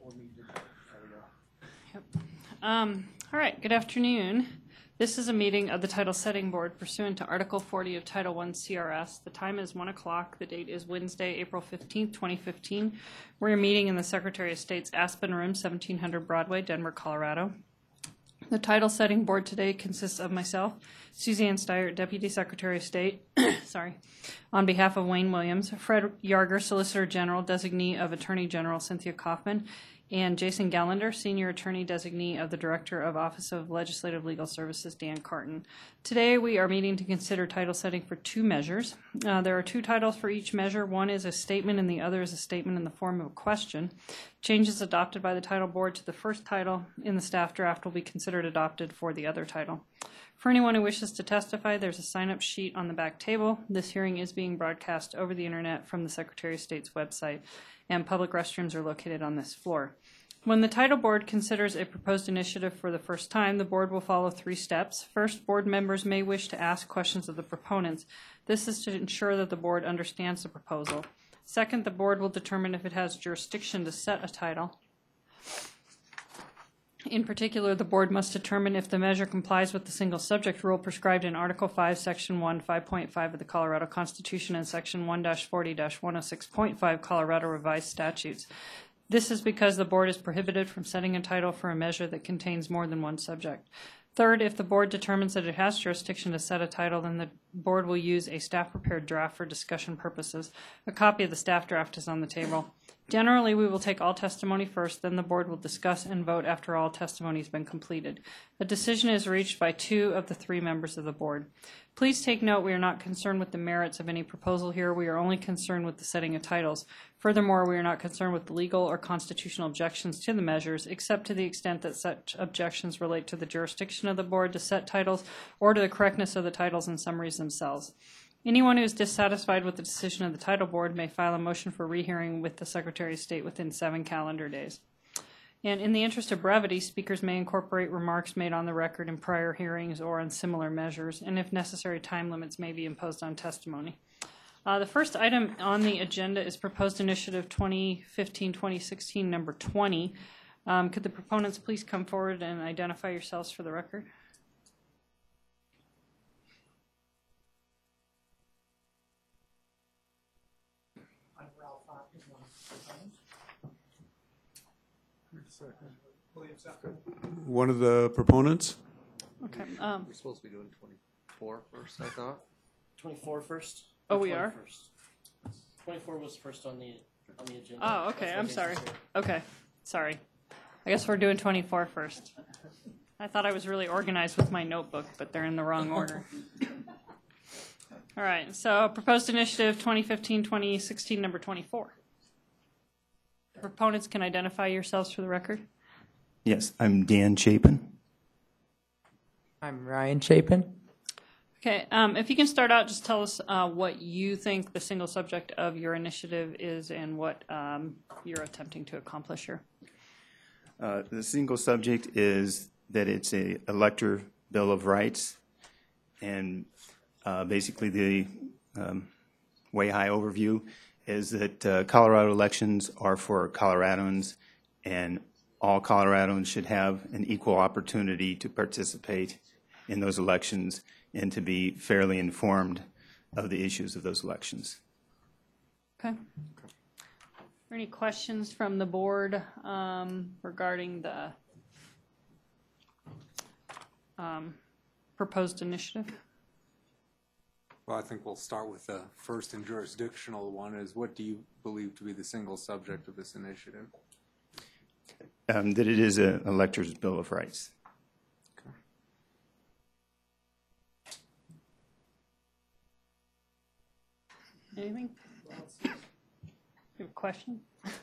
Yep. All right, good afternoon. This is a meeting of the Title Setting Board pursuant to Article 40 of Title I CRS. The time is 1 o'clock. The date is Wednesday, April 15th, 2015. We're meeting in the Secretary of State's Aspen Room, 1700 Broadway, Denver, Colorado. The Title Setting Board today consists of myself, Suzanne Steyer, Deputy Secretary of State, on behalf of Wayne Williams, Fred Yarger, Solicitor General, Designee of Attorney General Cynthia Kaufman, and Jason Gallender, Senior Attorney Designee of the Director of Office of Legislative Legal Services, Dan Carton. Today we are meeting to consider title setting for two measures. There are two titles for each measure. One is a statement and the other is a statement in the form of a question. Changes adopted by the title board to the first title in the staff draft will be considered adopted for the other title. For anyone who wishes to testify, there's a sign-up sheet on the back table. This hearing is being broadcast over the internet from the Secretary of State's website, and public restrooms are located on this floor. When the title board considers a proposed initiative for the first time, the board will follow three steps. First, board members may wish to ask questions of the proponents. This is to ensure that the board understands the proposal. Second, the board will determine if it has jurisdiction to set a title. In particular, the board must determine if the measure complies with the single subject rule prescribed in Article 5, Section 1, 5.5 of the Colorado Constitution and Section 1-40-106.5 Colorado Revised Statutes. This is because the board is prohibited from setting a title for a measure that contains more than one subject. Third, if the board determines that it has jurisdiction to set a title, then the board will use a staff-prepared draft for discussion purposes. A copy of the staff draft is on the table. Generally, we will take all testimony first, then the board will discuss and vote after all testimony has been completed. A decision is reached by two of the three members of the board. Please take note we are not concerned with the merits of any proposal here. We are only concerned with the setting of titles. Furthermore, we are not concerned with the legal or constitutional objections to the measures, except to the extent that such objections relate to the jurisdiction of the board to set titles or to the correctness of the titles and summaries themselves. Anyone who is dissatisfied with the decision of the title board may file a motion for rehearing with the Secretary of State within 7 calendar days. And in the interest of brevity, speakers may incorporate remarks made on the record in prior hearings or on similar measures, and if necessary, time limits may be imposed on testimony. The first item on the agenda is Proposed Initiative 2015-2016, number 20. Could the proponents please come forward and identify yourselves for the record? One of the proponents. Okay. We're supposed to be doing 24 first, I thought. 24 first? Oh, we are? First. 24 was first on the agenda. Oh, okay. I'm sorry. Okay. Sorry. I guess we're doing 24 first. I thought I was really organized with my notebook, but they're in the wrong order. All right. So Proposed Initiative 2015-2016, number 24. The proponents can identify yourselves for the record. Yes, I'm Dan Chapin. I'm Ryan Chapin. Okay, if you can start out, just tell us what you think the single subject of your initiative is and what you're attempting to accomplish here. The single subject is that it's a elector Bill of Rights, and basically the way high overview is that Colorado elections are for Coloradans, and all Coloradans should have an equal opportunity to participate in those elections and to be fairly informed of the issues of those elections. Okay. Are there any questions from the board regarding the proposed initiative? Well, I think we'll start with the first and jurisdictional one. Is what do you believe to be the single subject of this initiative? That it is an elector's Bill of Rights. Okay. Anything? You have a question?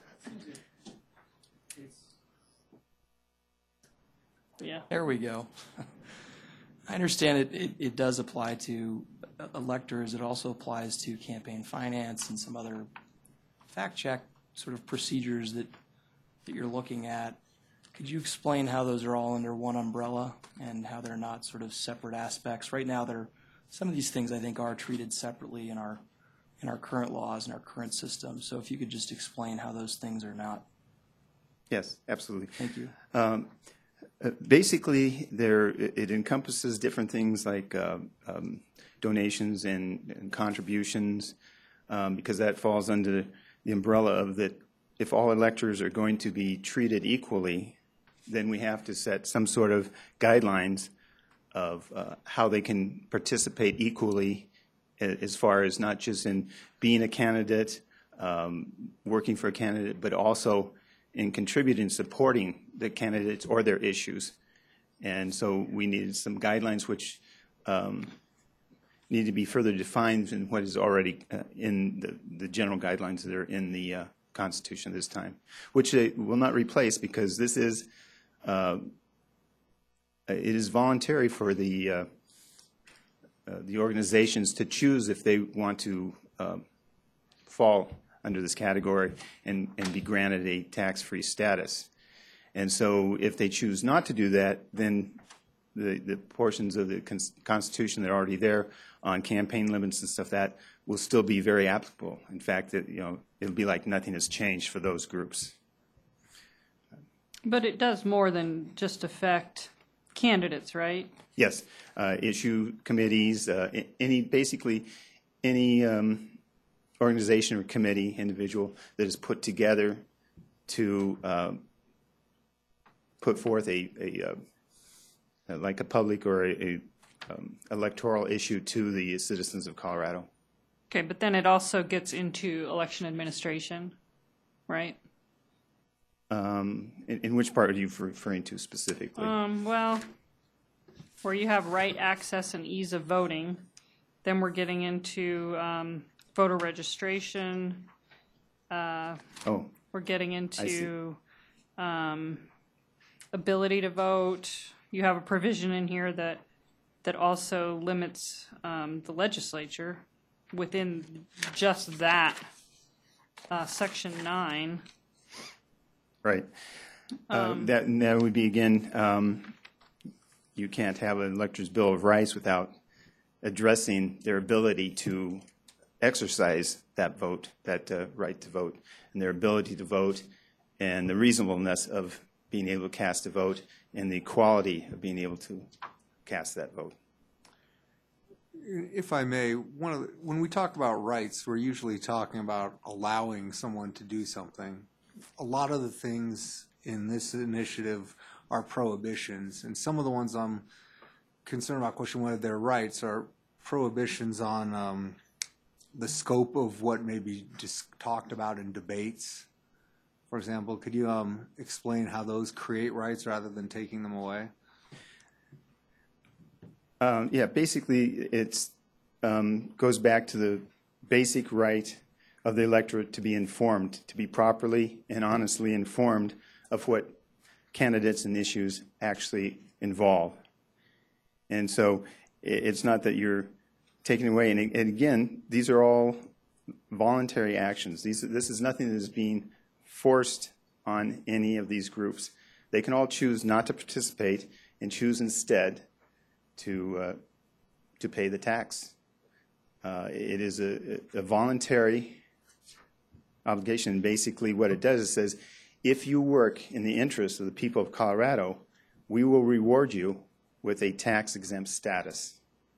Yeah. There we go. I understand it does apply to electors. It also applies to campaign finance and some other fact check sort of procedures that you're looking at. Could you explain how those are all under one umbrella and how they're not sort of separate aspects? Right now, some of these things I think are treated separately in our current laws and our current system. So if you could just explain how those things are not Yes, absolutely. Thank you. Basically, it encompasses different things like donations and contributions, because that falls under the umbrella of that if all electors are going to be treated equally, then we have to set some sort of guidelines of how they can participate equally as far as not just in being a candidate, working for a candidate, but also in contributing, supporting the candidates or their issues. And so we needed some guidelines which need to be further defined than what is already in the general guidelines that are in the Constitution this time, which they will not replace because this is it is voluntary for the organizations to choose if they want to fall under this category and be granted a tax-free status. And so if they choose not to do that, then the portions of the Constitution that are already there on campaign limits and stuff that will still be very applicable. In fact, it'll be like nothing has changed for those groups. But it does more than just affect candidates, right? Yes, issue committees, basically any organization or committee, individual that is put together to put forth like a public or a electoral issue to the citizens of Colorado. Okay, but then it also gets into election administration, right? In which part are you referring to specifically? Well, where you have right access and ease of voting, then we're getting into voter registration. Oh, We're getting into ability to vote. You have a provision in here that also limits the legislature within just that Section 9. right. That would be, again, you can't have an elector's Bill of Rights without addressing their ability to exercise that vote, that right to vote, and their ability to vote, and the reasonableness of being able to cast a vote, and the quality of being able to cast that vote. If I may, when we talk about rights, we're usually talking about allowing someone to do something. A lot of the things in this initiative are prohibitions, and some of the ones I'm concerned about, question whether they're rights, are prohibitions on the scope of what may be just talked about in debates. For example, could you explain how those create rights rather than taking them away? Yeah, basically it goes back to the basic right of the electorate to be informed, to be properly and honestly informed of what candidates and issues actually involve. And so it's not that you're taking away, and again, these are all voluntary actions. This is nothing that is being forced on any of these groups. They can all choose not to participate and choose instead to pay the tax. It is a voluntary obligation. Basically what it does is says, if you work in the interest of the people of Colorado, we will reward you with a tax-exempt status.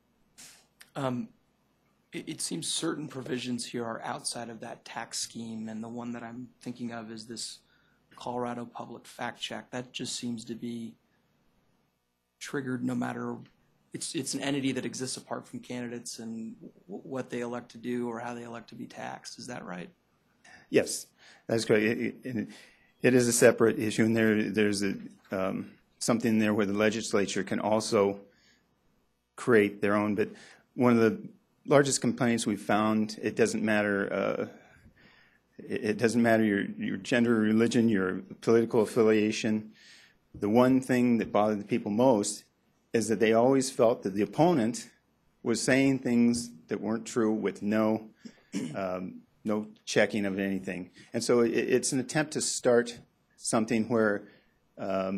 It seems certain provisions here are outside of that tax scheme, and the one that I'm thinking of is this Colorado Public Fact Check. That just seems to be triggered no matter, it's an entity that exists apart from candidates and what they elect to do or how they elect to be taxed. Is that right? Yes, that's correct. It is a separate issue, and there's something there where the legislature can also create their own. But one of the largest complaints we found, it doesn't matter. It doesn't matter your gender, religion, your political affiliation. The one thing that bothered the people most is that they always felt that the opponent was saying things that weren't true with no checking of anything. And so it's an attempt to start something where at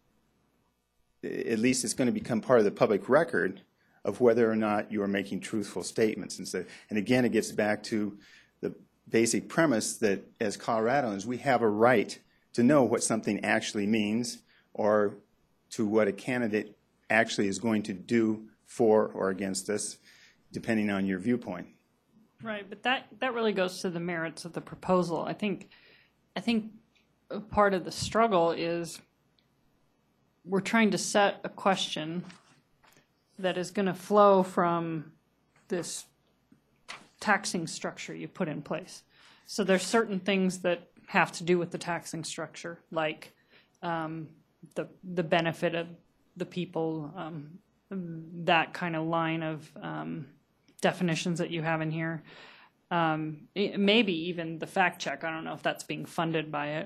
least it's going to become part of the public record of whether or not you are making truthful statements. And again, it gets back to the basic premise that as Coloradans, we have a right to know what something actually means or to what a candidate actually is going to do for or against us, depending on your viewpoint. Right, but that really goes to the merits of the proposal. I think a part of the struggle is we're trying to set a question that is going to flow from this taxing structure you put in place. So there's certain things that have to do with the taxing structure, like the benefit of the people, that kind of line of definitions that you have in here. Maybe even the fact check. I don't know if that's being funded by it.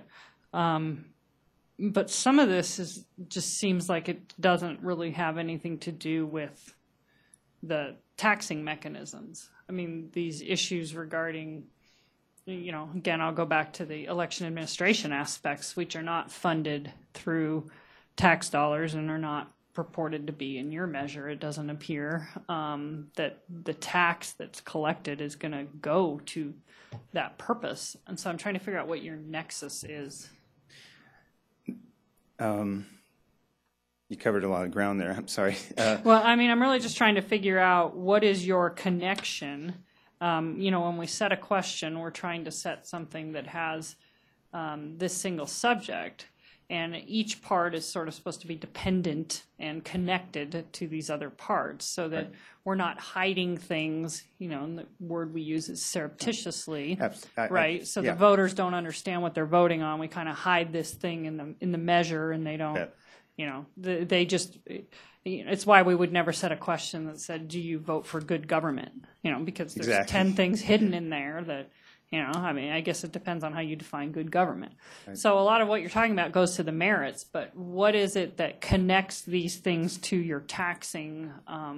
But some of this just seems like it doesn't really have anything to do with the taxing mechanisms. I mean, these issues regarding, again, I'll go back to the election administration aspects, which are not funded through tax dollars and are not purported to be in your measure. It doesn't appear that the tax that's collected is going to go to that purpose. And so I'm trying to figure out what your nexus is. You covered a lot of ground there. I'm sorry. Well, I mean, I'm really just trying to figure out what is your connection. When we set a question, we're trying to set something that has this single subject, and each part is sort of supposed to be dependent and connected to these other parts so that we're not hiding things, and the word we use is surreptitiously, right? So the voters don't understand what they're voting on. We kind of hide this thing in the measure, and they don't, they just, it's why we would never set a question that said, do you vote for good government? Because there's 10 things hidden in there that, I guess it depends on how you define good government. Right. So a lot of what you're talking about goes to the merits, but what is it that connects these things to your taxing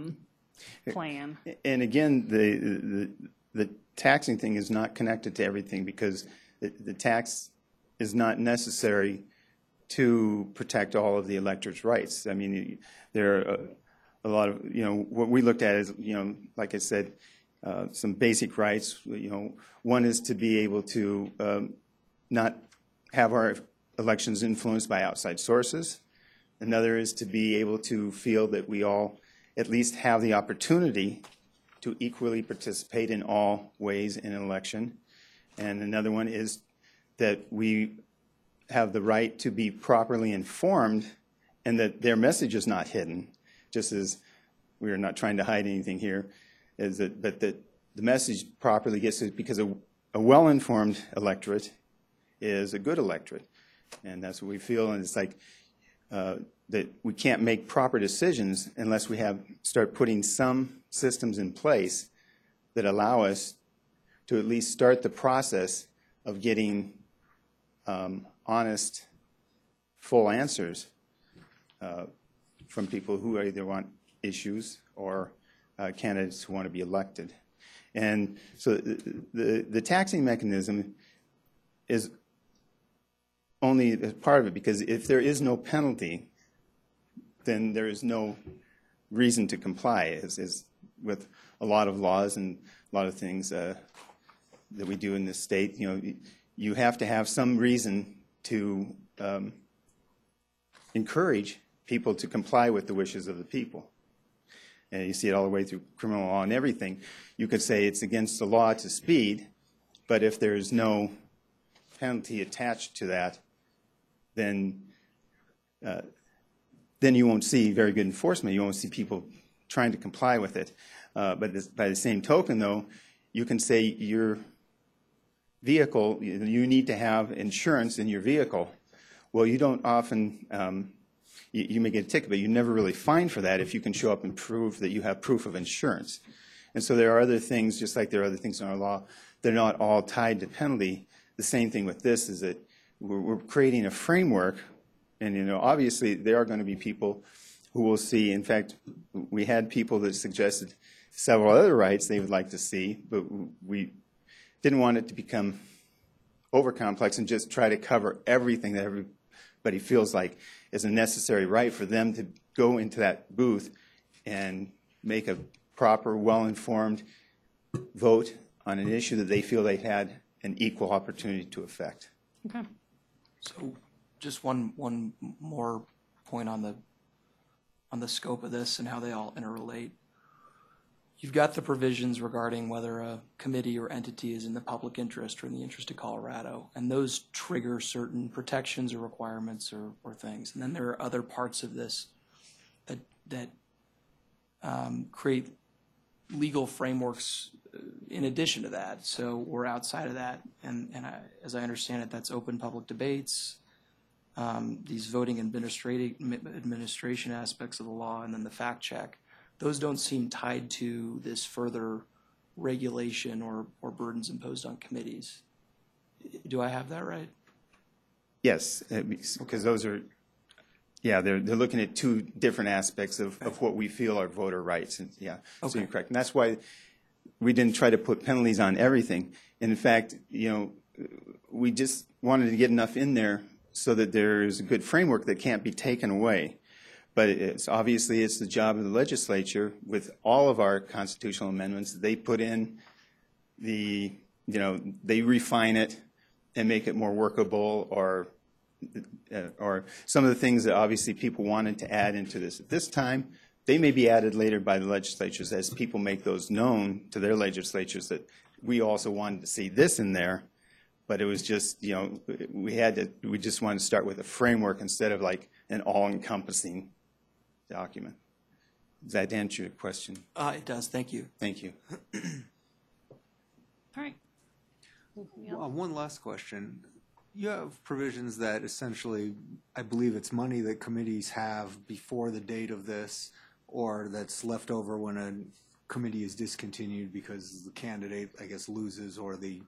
plan? And again, the taxing thing is not connected to everything because the tax is not necessary to protect all of the electorate's rights. I mean, there are a lot of, what we looked at is, like I said, some basic rights. One is to be able to not have our elections influenced by outside sources. Another is to be able to feel that we all at least have the opportunity to equally participate in all ways in an election. And another one is that we have the right to be properly informed and that their message is not hidden, just as we are not trying to hide anything here, but that the message properly gets it, because a well-informed electorate is a good electorate. And that's what we feel, and it's like that we can't make proper decisions unless we start putting some systems in place that allow us to at least start the process of getting honest, full answers from people who either want issues or candidates who want to be elected. And so the taxing mechanism is only a part of it, because if there is no penalty, then there is no reason to comply, as with a lot of laws and a lot of things that we do in this state. You have to have some reason to encourage people to comply with the wishes of the people. And you see it all the way through criminal law and everything. You could say it's against the law to speed, but if there's no penalty attached to that, then you won't see very good enforcement. You won't see people trying to comply with it. But by the same token, though, you can say your vehicle, you need to have insurance in your vehicle. Well, you don't often, you may get a ticket, but you never really fine for that if you can show up and prove that you have proof of insurance. And so there are other things, just like there are other things in our law, they're not all tied to penalty. The same thing with this is that we're creating a framework, and obviously there are going to be people who will see. In fact, we had people that suggested several other rights they would like to see, but we didn't want it to become over complex and just try to cover everything that everybody feels like is a necessary right for them to go into that booth and make a proper, well-informed vote on an issue that they feel they've had an equal opportunity to affect. Okay. So just one more point on the scope of this and how they all interrelate. You've got the provisions regarding whether a committee or entity is in the public interest or in the interest of Colorado, and those trigger certain protections or requirements or things. And then there are other parts of this that create legal frameworks in addition to that. So we're outside of that, and as I understand it, that's open public debates, these voting administration aspects of the law, and then the fact check. Those don't seem tied to this further regulation or burdens imposed on committees. Do I have that right? Yes, because those are, yeah, they're looking at two different aspects of what we feel are voter rights. And yeah, so you're correct. And that's why we didn't try to put penalties on everything. And in fact, we just wanted to get enough in there so that there's a good framework that can't be taken away. But it's the job of the legislature with all of our constitutional amendments. They put in they refine it and make it more workable, or some of the things that obviously people wanted to add into this at this time. They may be added later by the legislatures as people make those known to their legislatures that we also wanted to see this in there. But it was just, we just wanted to start with a framework instead of like an all-encompassing document. Does that answer your question? It does. Thank you. Thank you. All right. One last question. You have provisions that essentially, I believe it's money that committees have before the date of this, or that's left over when a committee is discontinued because the candidate, I guess, loses, or the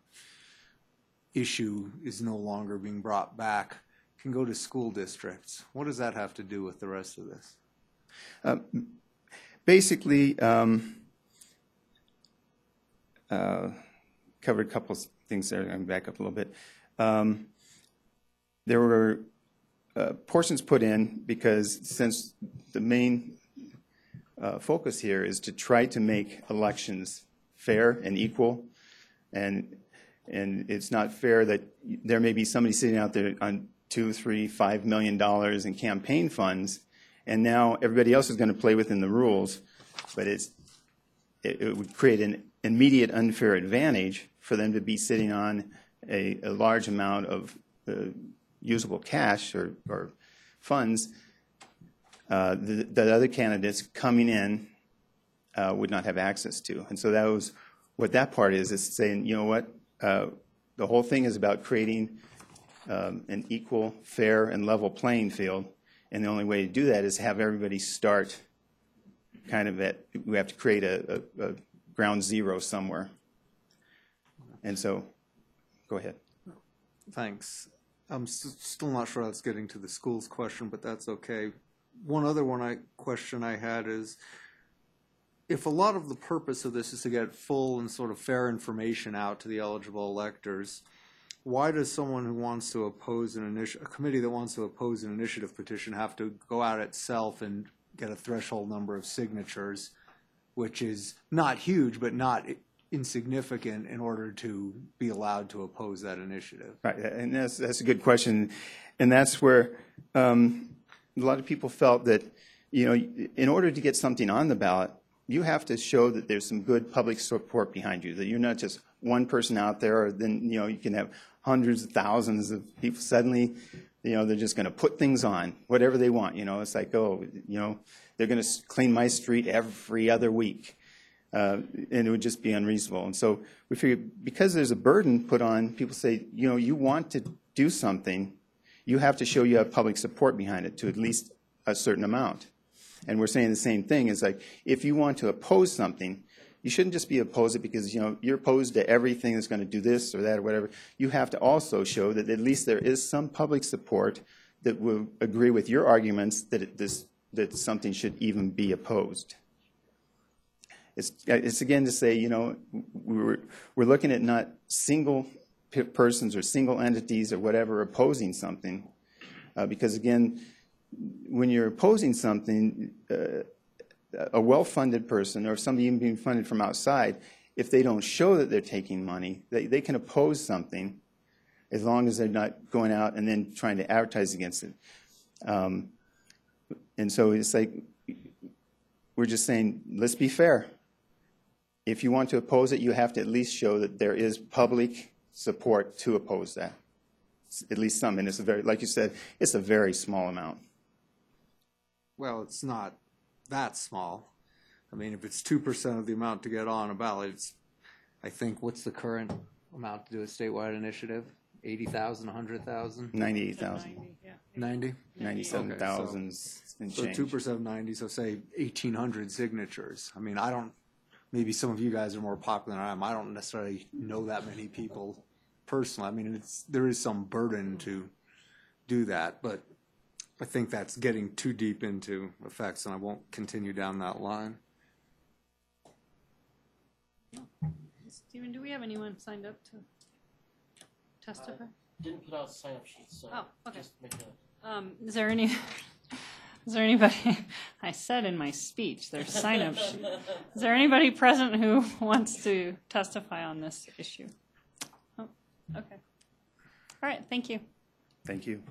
issue is no longer being brought back, can go to school districts. What does that have to do with the rest of this? Basically, covered a couple of things there. I'm going to back up a little bit. There were portions put in because since the main focus here is to try to make elections fair and equal, and it's not fair that there may be somebody sitting out there on $2, $3, $5 million in campaign funds, and now everybody else is going to play within the rules, but it would create an immediate unfair advantage for them to be sitting on a large amount of usable cash or funds that other candidates coming in would not have access to. And so that was what that part is saying, you know what, the whole thing is about creating an equal, fair, and level playing field. And the only way to do that is have everybody start kind of we have to create a ground zero somewhere. And so, go ahead. Thanks. I'm still not sure that's getting to the schools question, but that's okay. One other question I had is, if a lot of the purpose of this is to get full and sort of fair information out to the eligible electors, why does someone who wants to oppose a committee that wants to oppose an initiative petition have to go out itself and get a threshold number of signatures, which is not huge but not insignificant, in order to be allowed to oppose that initiative? Right, and that's a good question, and that's where a lot of people felt that, in order to get something on the ballot, you have to show that there's some good public support behind you, that you're not just one person out there, or then, you can have hundreds of thousands of people suddenly, they're just going to put things on, whatever they want, it's like, they're going to clean my street every other week, and it would just be unreasonable. And so we figured, because there's a burden put on, people say, you want to do something, you have to show you have public support behind it to at least a certain amount. And we're saying the same thing, is like, if you want to oppose something, you shouldn't just be opposed it because, you're opposed to everything that's going to do this or that or whatever. You have to also show that at least there is some public support that will agree with your arguments that something should even be opposed. It's again to say, we're looking at not single persons or single entities or whatever opposing something, because again, when you're opposing something, a well-funded person or somebody even being funded from outside, if they don't show that they're taking money, they can oppose something as long as they're not going out and then trying to advertise against it. And so it's like, we're just saying, let's be fair. If you want to oppose it, you have to at least show that there is public support to oppose that. At least some, and it's a very, like you said, it's a very small amount. Well, it's not that small. I mean, if it's 2% of the amount to get on a ballot, it's, I think, what's the current amount to do a statewide initiative? 80,000, 100,000? 98,000, 90? 97,000 and So change. 2% of 90, so say 1,800 signatures. I mean, I don't, maybe some of you guys are more popular than I am. I don't necessarily know that many people personally. I mean, there is some burden to do that, but I think that's getting too deep into effects, and I won't continue down that line. Stephen, do we have anyone signed up to testify? Didn't put out sign-up sheets, so Oh, okay. just make a. Is there anybody, I said in my speech, there's sign-up sheet. Is there anybody present who wants to testify on this issue? Oh, okay. All right, thank you. Thank you.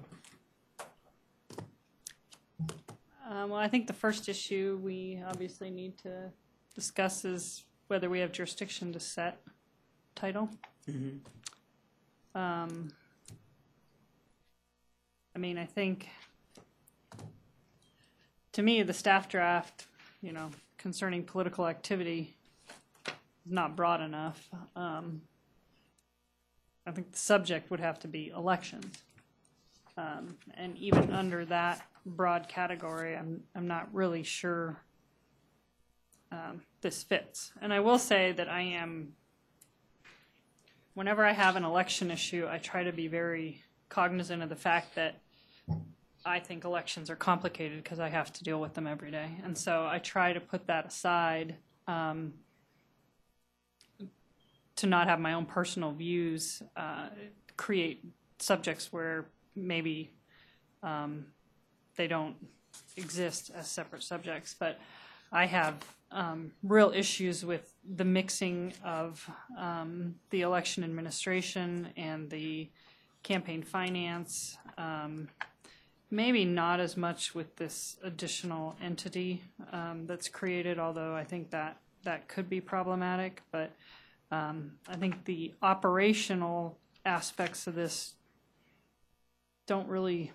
Well, I think the first issue we obviously need to discuss is whether we have jurisdiction to set title. I mean, I think, to me, the staff draft, concerning political activity is not broad enough. I think the subject would have to be elections. And even under that broad category, I'm not really sure this fits. And I will say that whenever I have an election issue, I try to be very cognizant of the fact that I think elections are complicated because I have to deal with them every day. And so I try to put that aside to not have my own personal views create subjects where maybe they don't exist as separate subjects. But I have real issues with the mixing of the election administration and the campaign finance. Maybe not as much with this additional entity that's created, although I think that could be problematic. But I think the operational aspects of this aren't really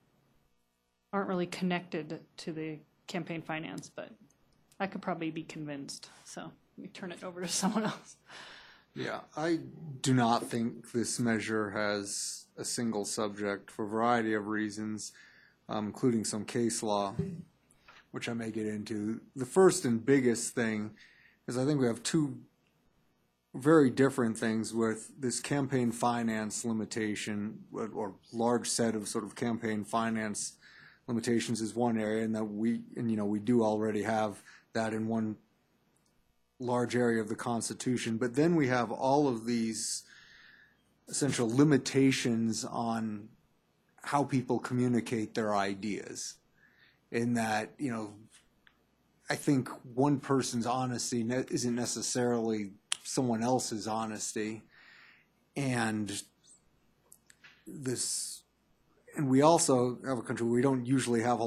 connected to the campaign finance, but I could probably be convinced. So let me turn it over to someone else. Yeah, I do not think this measure has a single subject for a variety of reasons, including some case law, which I may get into. The first and biggest thing is I think we have two very different things with this campaign finance limitation, or large set of sort of campaign finance limitations is one area, and that we do already have that in one large area of the Constitution. But then we have all of these essential limitations on how people communicate their ideas. In that, I think one person's honesty isn't necessarily someone else's honesty. And we also have a country where we don't usually have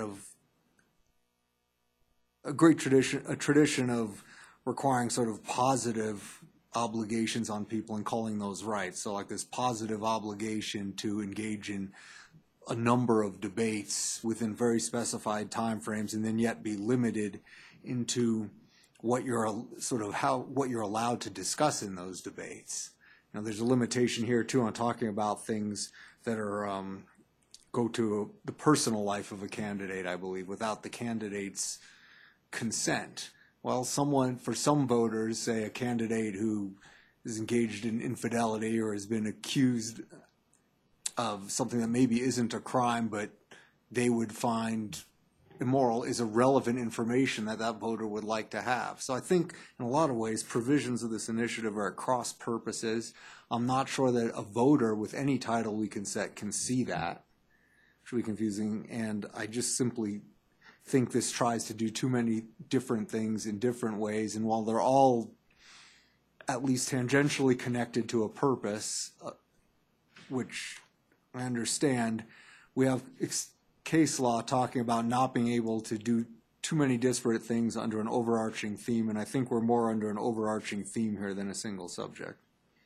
a tradition of requiring sort of positive obligations on people and calling those rights. So like this positive obligation to engage in a number of debates within very specified timeframes, and then yet be limited into what you're allowed to discuss in those debates. There's a limitation here too on talking about things that are go to the personal life of a candidate, I believe, without the candidate's consent. Well, for some voters, say a candidate who is engaged in infidelity or has been accused of something that maybe isn't a crime, but they would find immoral, is irrelevant information that voter would like to have. So I think in a lot of ways, provisions of this initiative are at cross purposes. I'm not sure that a voter with any title we can set can see that. It's really confusing, and I just simply think this tries to do too many different things in different ways, and while they're all at least tangentially connected to a purpose, which I understand, we have case law talking about not being able to do too many disparate things under an overarching theme, and I think we're more under an overarching theme here than a single subject.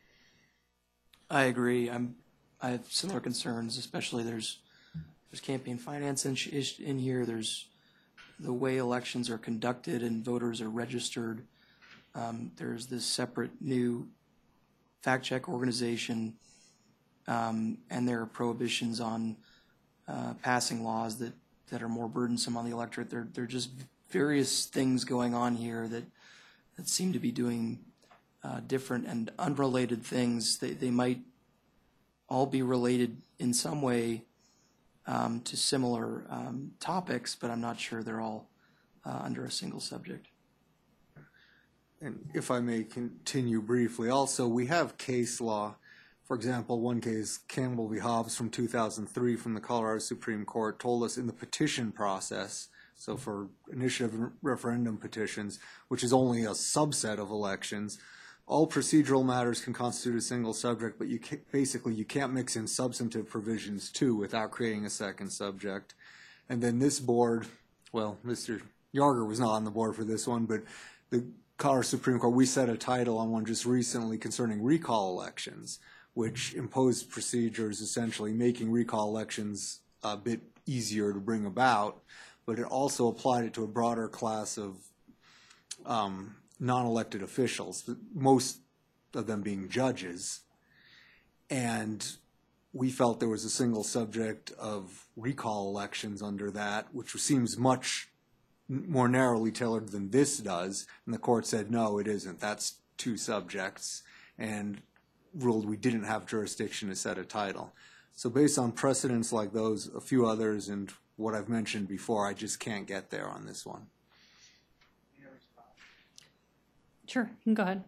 I agree. I have similar concerns, especially there's campaign finance in here. There's the way elections are conducted and voters are registered. There's this separate new fact check organization, and there are prohibitions on passing laws that are more burdensome on the electorate. There are just various things going on here that seem to be doing different and unrelated things. They might all be related in some way to similar topics, but I'm not sure they're all under a single subject. And if I may continue briefly, also, we have case law. For example, one case, Campbell v. Hobbs from 2003 from the Colorado Supreme Court, told us in the petition process, so for initiative referendum petitions, which is only a subset of elections, all procedural matters can constitute a single subject, but you can't mix in substantive provisions too without creating a second subject. And then this board, well, Mr. Yarger was not on the board for this one, but the Colorado Supreme Court, we set a title on one just recently concerning recall elections, which imposed procedures essentially making recall elections a bit easier to bring about, but it also applied it to a broader class of non-elected officials, most of them being judges. And we felt there was a single subject of recall elections under that, which seems much more narrowly tailored than this does. And the court said, no, it isn't. That's two subjects, and ruled we didn't have jurisdiction to set a title. So based on precedents like those, a few others, and what I've mentioned before, I just can't get there on this one. Sure, you can go ahead.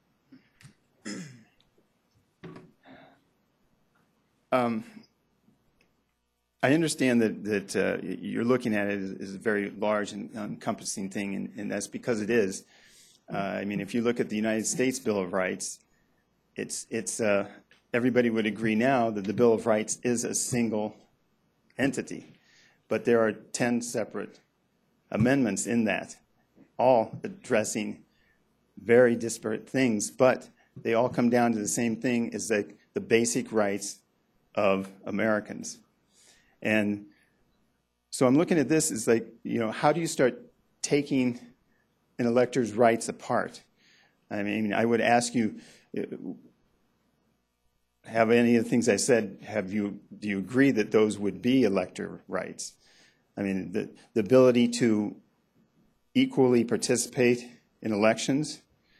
I understand that you're looking at it as a very large and encompassing thing, and that's because it is. I mean, if you look at the United States Bill of Rights, it's everybody would agree now that the Bill of Rights is a single entity, but there are 10 separate amendments in that, all addressing very disparate things, but they all come down to the same thing, is like the basic rights of Americans. And so I'm looking at this as like, you know, how do you start taking an elector's rights apart? I mean, I would ask you, have any of the things I said, do you agree that those would be elector rights? I mean, the ability to equally participate in elections.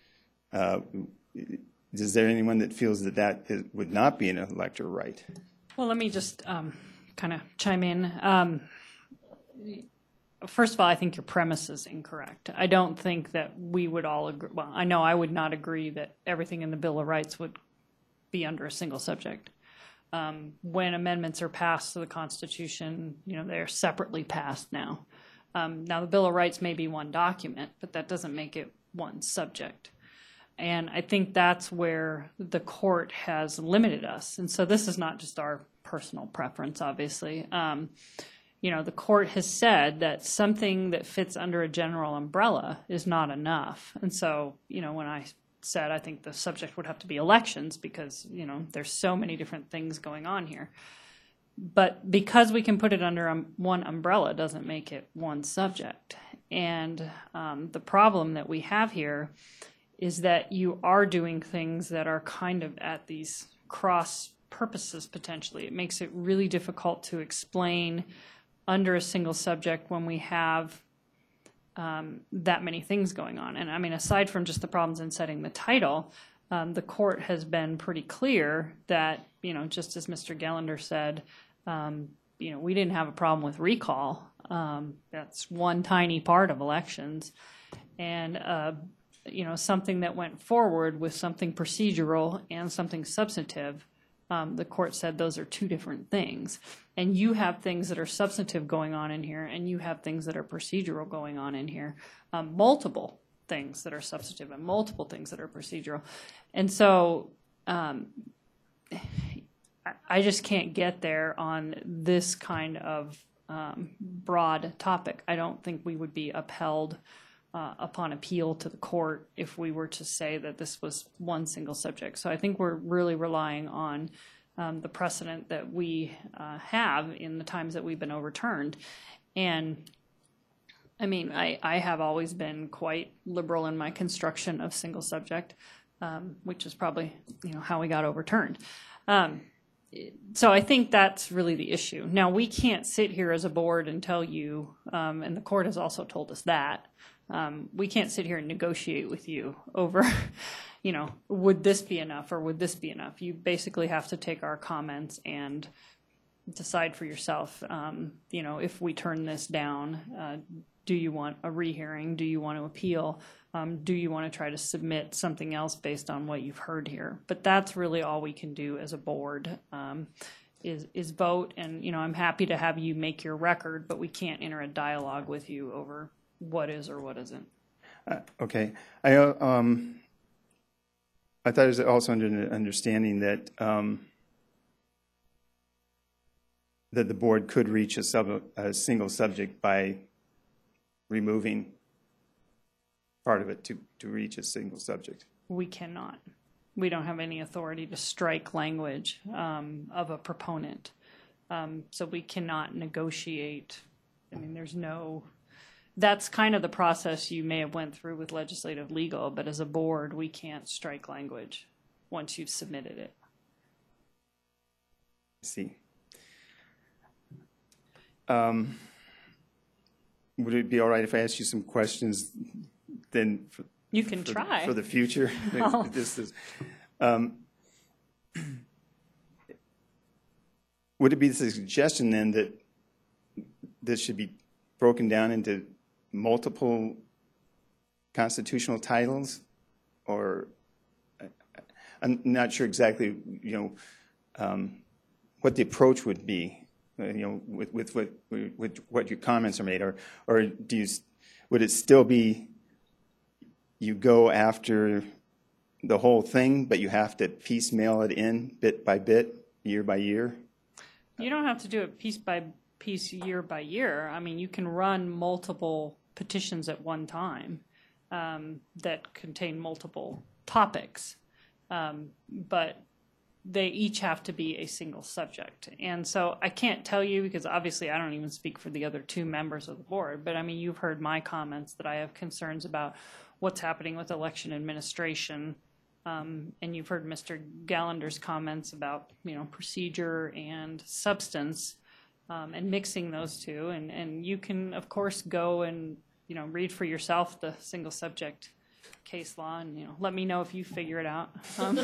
Is there anyone that feels that would not be an elector right? Well, let me just kind of chime in. First of all, I think your premise is incorrect. I don't think that we would all agree. Well, I know I would not agree that everything in the Bill of Rights would be under a single subject. When amendments are passed to the Constitution, you know, they're separately passed now. Now, the Bill of Rights may be one document, but that doesn't make it one subject. And I think that's where the court has limited us. And so this is not just our personal preference, obviously. You know, the court has said that something that fits under a general umbrella is not enough. And so, you know, when I said I think the subject would have to be elections because, you know, there's so many different things going on here. But because we can put it under one umbrella doesn't make it one subject. And the problem that we have here is that you are doing things that are kind of at these cross purposes potentially. It makes it really difficult to explain under a single subject when we have that many things going on. And I mean, aside from just the problems in setting the title, the court has been pretty clear that, you know, just as Mr. Gellender said, you know, we didn't have a problem with recall. That's one tiny part of elections. And you know, something that went forward with something procedural and something substantive, the court said those are two different things. And you have things that are substantive going on in here, and you have things that are procedural going on in here. Multiple things that are substantive and multiple things that are procedural. And so I just can't get there on this kind of broad topic. I don't think we would be upheld upon appeal to the court if we were to say that this was one single subject. So I think we're really relying on the precedent that we have in the times that we've been overturned. And I mean, I have always been quite liberal in my construction of single subject, which is probably, how we got overturned. So I think that's really the issue. Now, we can't sit here as a board and tell you, and the court has also told us that, we can't sit here and negotiate with you over, would this be enough or would this be enough? You basically have to take our comments and decide for yourself, if we turn this down, do you want a rehearing? Do you want to appeal? Do you want to try to submit something else based on what you've heard here? But that's really all we can do as a board, is vote. And, I'm happy to have you make your record, but we can't enter a dialogue with you over what is or what isn't. Okay. I thought it was also under the understanding that that the board could reach a single subject by removing part of it to reach a single subject. We cannot. We don't have any authority to strike language of a proponent. So we cannot negotiate. I mean, that's kind of the process you may have went through with legislative legal, but as a board, we can't strike language once you've submitted it. I see. Would it be all right if I asked you some questions then? You can try. For the future? Oh. This is, would it be the suggestion then that this should be broken down into multiple constitutional titles? Or I'm not sure exactly, what the approach would be. With what your comments are made, or would it still be you go after the whole thing, but you have to piecemeal it in bit by bit, year by year? You don't have to do it piece by piece, year by year. I mean, you can run multiple petitions at one time that contain multiple topics, but they each have to be a single subject. And so I can't tell you, because obviously I don't even speak for the other two members of the board, but I mean, you've heard my comments that I have concerns about what's happening with election administration. And you've heard Mr. Gallander's comments about, procedure and substance, and mixing those two. And you can, of course, go and, read for yourself the single subject case law, and let me know if you figure it out.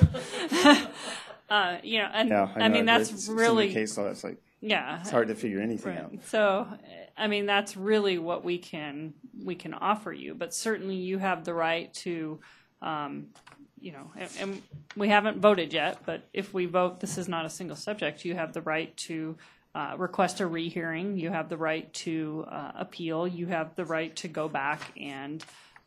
I mean that's really case law. It's like it's hard to figure anything out. So, I mean that's really what we can offer you. But certainly you have the right to, and we haven't voted yet. But if we vote, this is not a single subject. You have the right to request a rehearing. You have the right to appeal. You have the right to go back and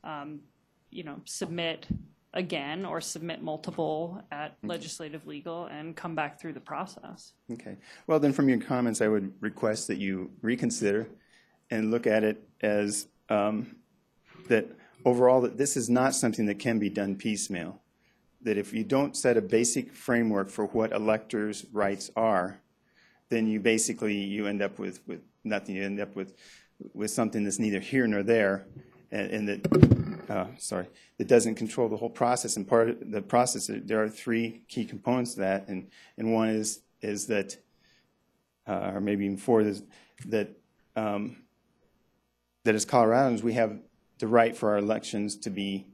submit again or submit multiple at legislative legal and come back through the process. Okay. Well, then from your comments, I would request that you reconsider and look at it as that overall that this is not something that can be done piecemeal. That if you don't set a basic framework for what electors' rights are, then you end up with nothing. You end up with something that's neither here nor there, and that doesn't control the whole process. And part of the process, there are three key components to that, and one is that, or maybe even four, is that as Coloradans we have the right for our elections to be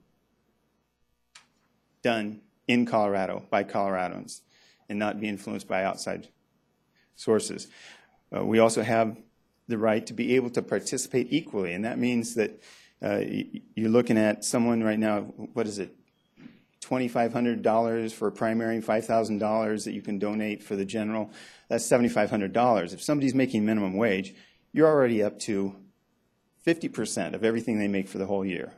done in Colorado by Coloradans and not be influenced by outside sources. We also have the right to be able to participate equally, and that means that you're looking at someone right now, what is it, $2,500 for a primary, $5,000 that you can donate for the general. That's $7,500. If somebody's making minimum wage, you're already up to 50% of everything they make for the whole year. And now, obviously, they cannot participate at an equal level. And if you don't set a basic framework for what electors' rights are, then you end up with something that's neither here nor there, and that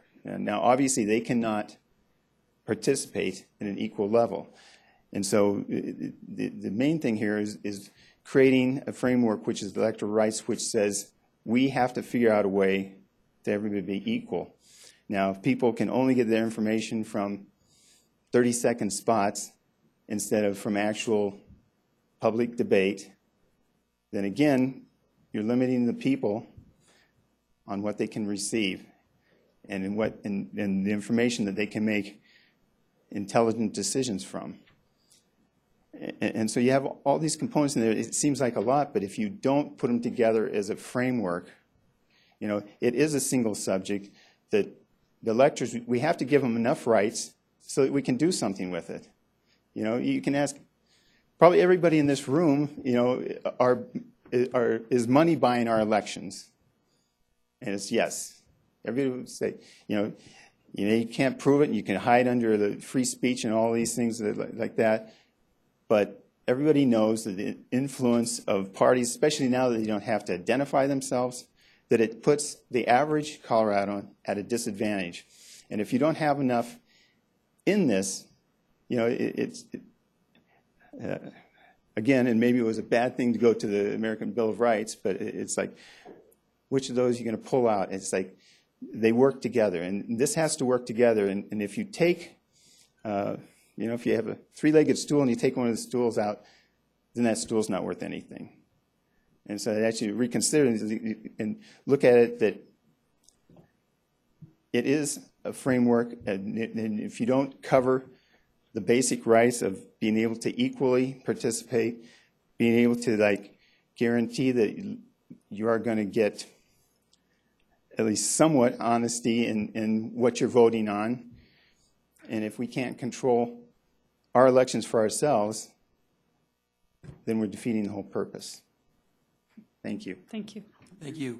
And so the main thing here is creating a framework, which is the electoral rights, which says we have to figure out a way to everybody be equal. Now, if people can only get their information from 30-second spots instead of from actual public debate, then again, you're limiting the people on what they can receive and in the information that they can make intelligent decisions from. And so you have all these components in there. It seems like a lot, but if you don't put them together as a framework, you know, it is a single subject that the electors, we have to give them enough rights so that we can do something with it. You know, you can ask probably everybody in this room, you know, is money buying our elections? And it's yes. Everybody would say, you can't prove it, and you can hide under the free speech and all these things like that. But everybody knows that the influence of parties, especially now that they don't have to identify themselves, that it puts the average Coloradoan at a disadvantage. And if you don't have enough in this, you know, again, and maybe it was a bad thing to go to the American Bill of Rights, but it's like, which of those are you going to pull out? It's like they work together, and this has to work together. And if you take, you know, if you have a three-legged stool and you take one of the stools out, then that stool's not worth anything. And so actually reconsider and look at it that it is a framework, and if you don't cover the basic rights of being able to equally participate, being able to like guarantee that you are going to get at least somewhat honesty in what you're voting on, and if we can't control our elections for ourselves, then we're defeating the whole purpose. Thank you. Thank you. Thank you.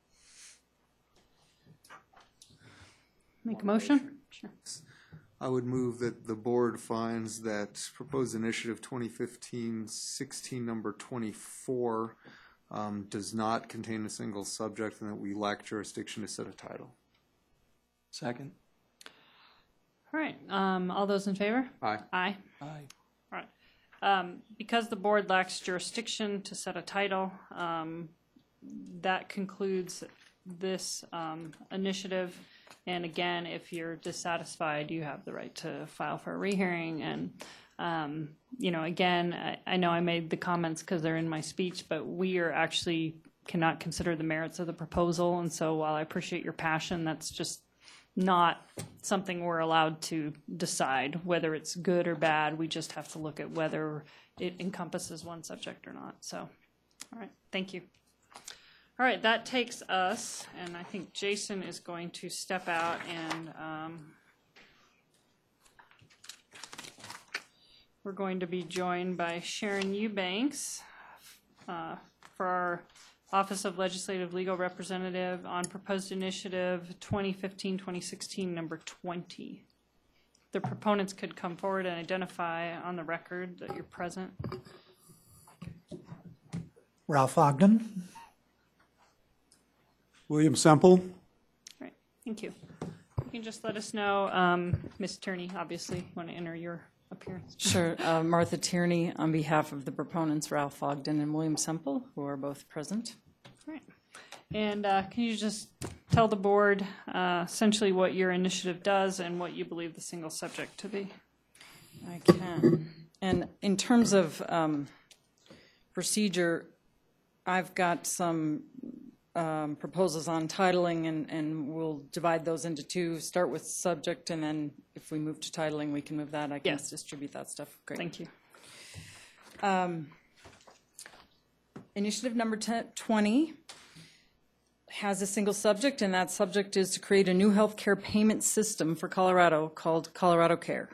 Make a motion? Sure. I would move that the board finds that proposed initiative 2015-16 number 24 does not contain a single subject, and that we lack jurisdiction to set a title. Second. All right. All those in favor? Aye. Aye. Aye. All right. Because the board lacks jurisdiction to set a title, that concludes this initiative. And again, if you're dissatisfied, you have the right to file for a rehearing. And, you know, again, I know I made the comments because they're in my speech, but we are actually cannot consider the merits of the proposal. And so while I appreciate your passion, that's just not something we're allowed to decide whether it's good or bad. We just have to look at whether it encompasses one subject or not. So, all right, thank you. All right, that takes us, and I think Jason is going to step out, and we're going to be joined by Sharon Eubanks for our Office of Legislative Legal Representative on proposed initiative 2015-2016 number 20. The proponents could come forward and identify on the record that you're present. Ralph Ogden. William Semple. All right, thank you. You can just let us know, Ms. Turney, obviously, want to enter your appearance. Sure. Martha Tierney on behalf of the proponents, Ralph Ogden and William Semple, who are both present. All right. And can you just tell the board essentially what your initiative does and what you believe the single subject to be? I can. And in terms of procedure, I've got some proposals on titling, and we'll divide those into two. Start with subject, and then if we move to titling, we can move that. I can Yes. distribute that stuff. Great. Thank you. Initiative number 20 has a single subject, and that subject is to create a new healthcare payment system for Colorado called Colorado Care.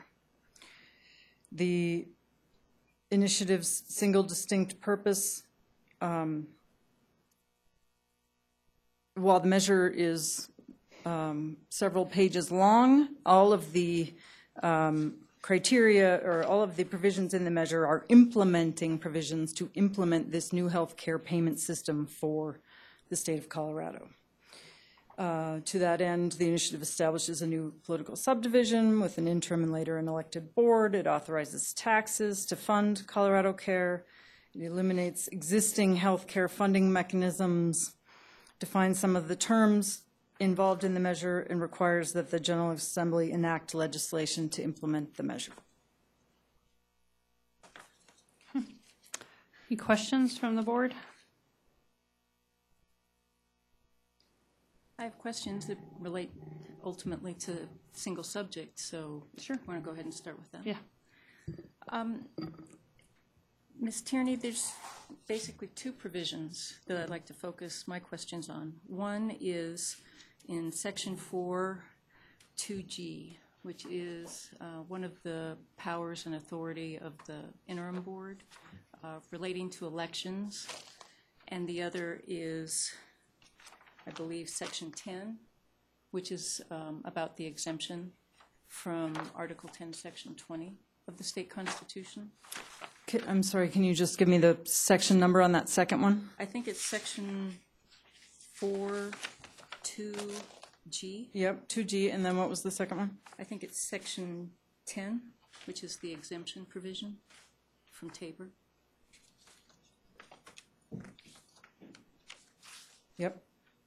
The initiative's single distinct purpose, while the measure is several pages long, all of the criteria or all of the provisions in the measure are implementing provisions to implement this new health care payment system for the state of Colorado. To that end, the initiative establishes a new political subdivision with an interim and later an elected board. It authorizes taxes to fund Colorado Care. It eliminates existing health care funding mechanisms, defines some of the terms involved in the measure, and requires that the General Assembly enact legislation to implement the measure. Any questions from the board? I have questions that relate ultimately to single subject, so Sure. I want to go ahead and start with that. Yeah. Ms. Tierney, there's basically two provisions that I'd like to focus my questions on. One is in Section 4, 2G, which is one of the powers and authority of the interim board relating to elections, and the other is, I believe, Section 10, which is about the exemption from Article 10, Section 20 of the state constitution. I'm sorry, can you just give me the section number on that second one? I think it's Section 4, 2G. Yep, 2G, and then what was the second one? I think it's Section 10, which is the exemption provision from Tabor. Yep.